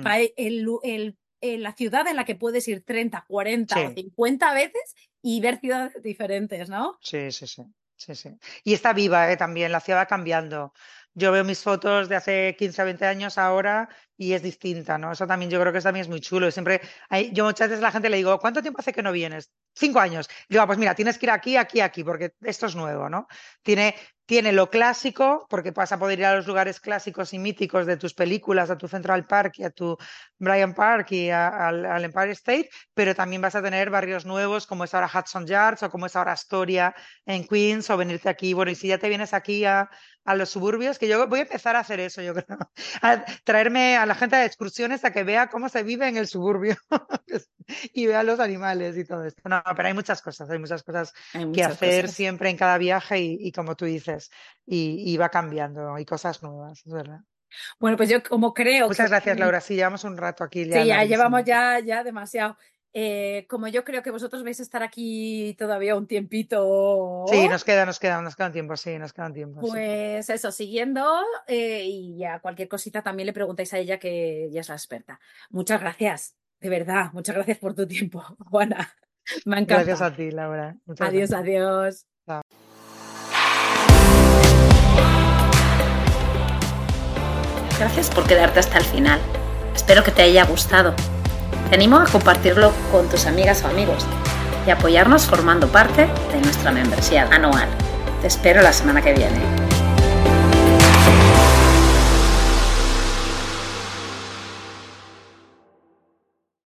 La ciudad en la que puedes ir 30, 40 o 50 veces y ver ciudades diferentes, ¿no? Sí. Y está viva, también, la ciudad va cambiando. Yo veo mis fotos de hace 15 o 20 años ahora y es distinta, ¿no? Eso también yo creo que también es muy chulo. Yo muchas veces a la gente le digo, ¿cuánto tiempo hace que no vienes? 5 años. Y digo, pues mira, tienes que ir aquí, aquí, aquí, porque esto es nuevo, ¿no? Tiene lo clásico, porque vas a poder ir a los lugares clásicos y míticos de tus películas, a tu Central Park y a tu Bryant Park y al Empire State, pero también vas a tener barrios nuevos como es ahora Hudson Yards o como es ahora Astoria en Queens o venirte aquí. Bueno, y si ya te vienes aquí a los suburbios, que yo voy a empezar a hacer eso, yo creo, a traerme a la gente de excursiones a que vea cómo se vive en el suburbio y vea los animales y todo esto. No, pero hay muchas cosas que hacer siempre en cada viaje y como tú dices, y va cambiando, hay cosas nuevas, es verdad. Bueno, pues yo como creo Muchas gracias, Laura. Sí, llevamos un rato aquí. Sí, ya llevamos ya demasiado. Como yo creo que vosotros vais a estar aquí todavía un tiempito. Sí, nos queda un tiempo, sí, nos queda un tiempo. Pues eso, siguiendo y ya cualquier cosita también le preguntáis a ella que ya es la experta. Muchas gracias, de verdad, muchas gracias por tu tiempo, Juana. Me encanta. Gracias a ti, Laura. Adiós. Chao. Gracias por quedarte hasta el final. Espero que te haya gustado. Te animo a compartirlo con tus amigas o amigos y apoyarnos formando parte de nuestra membresía anual. Te espero la semana que viene.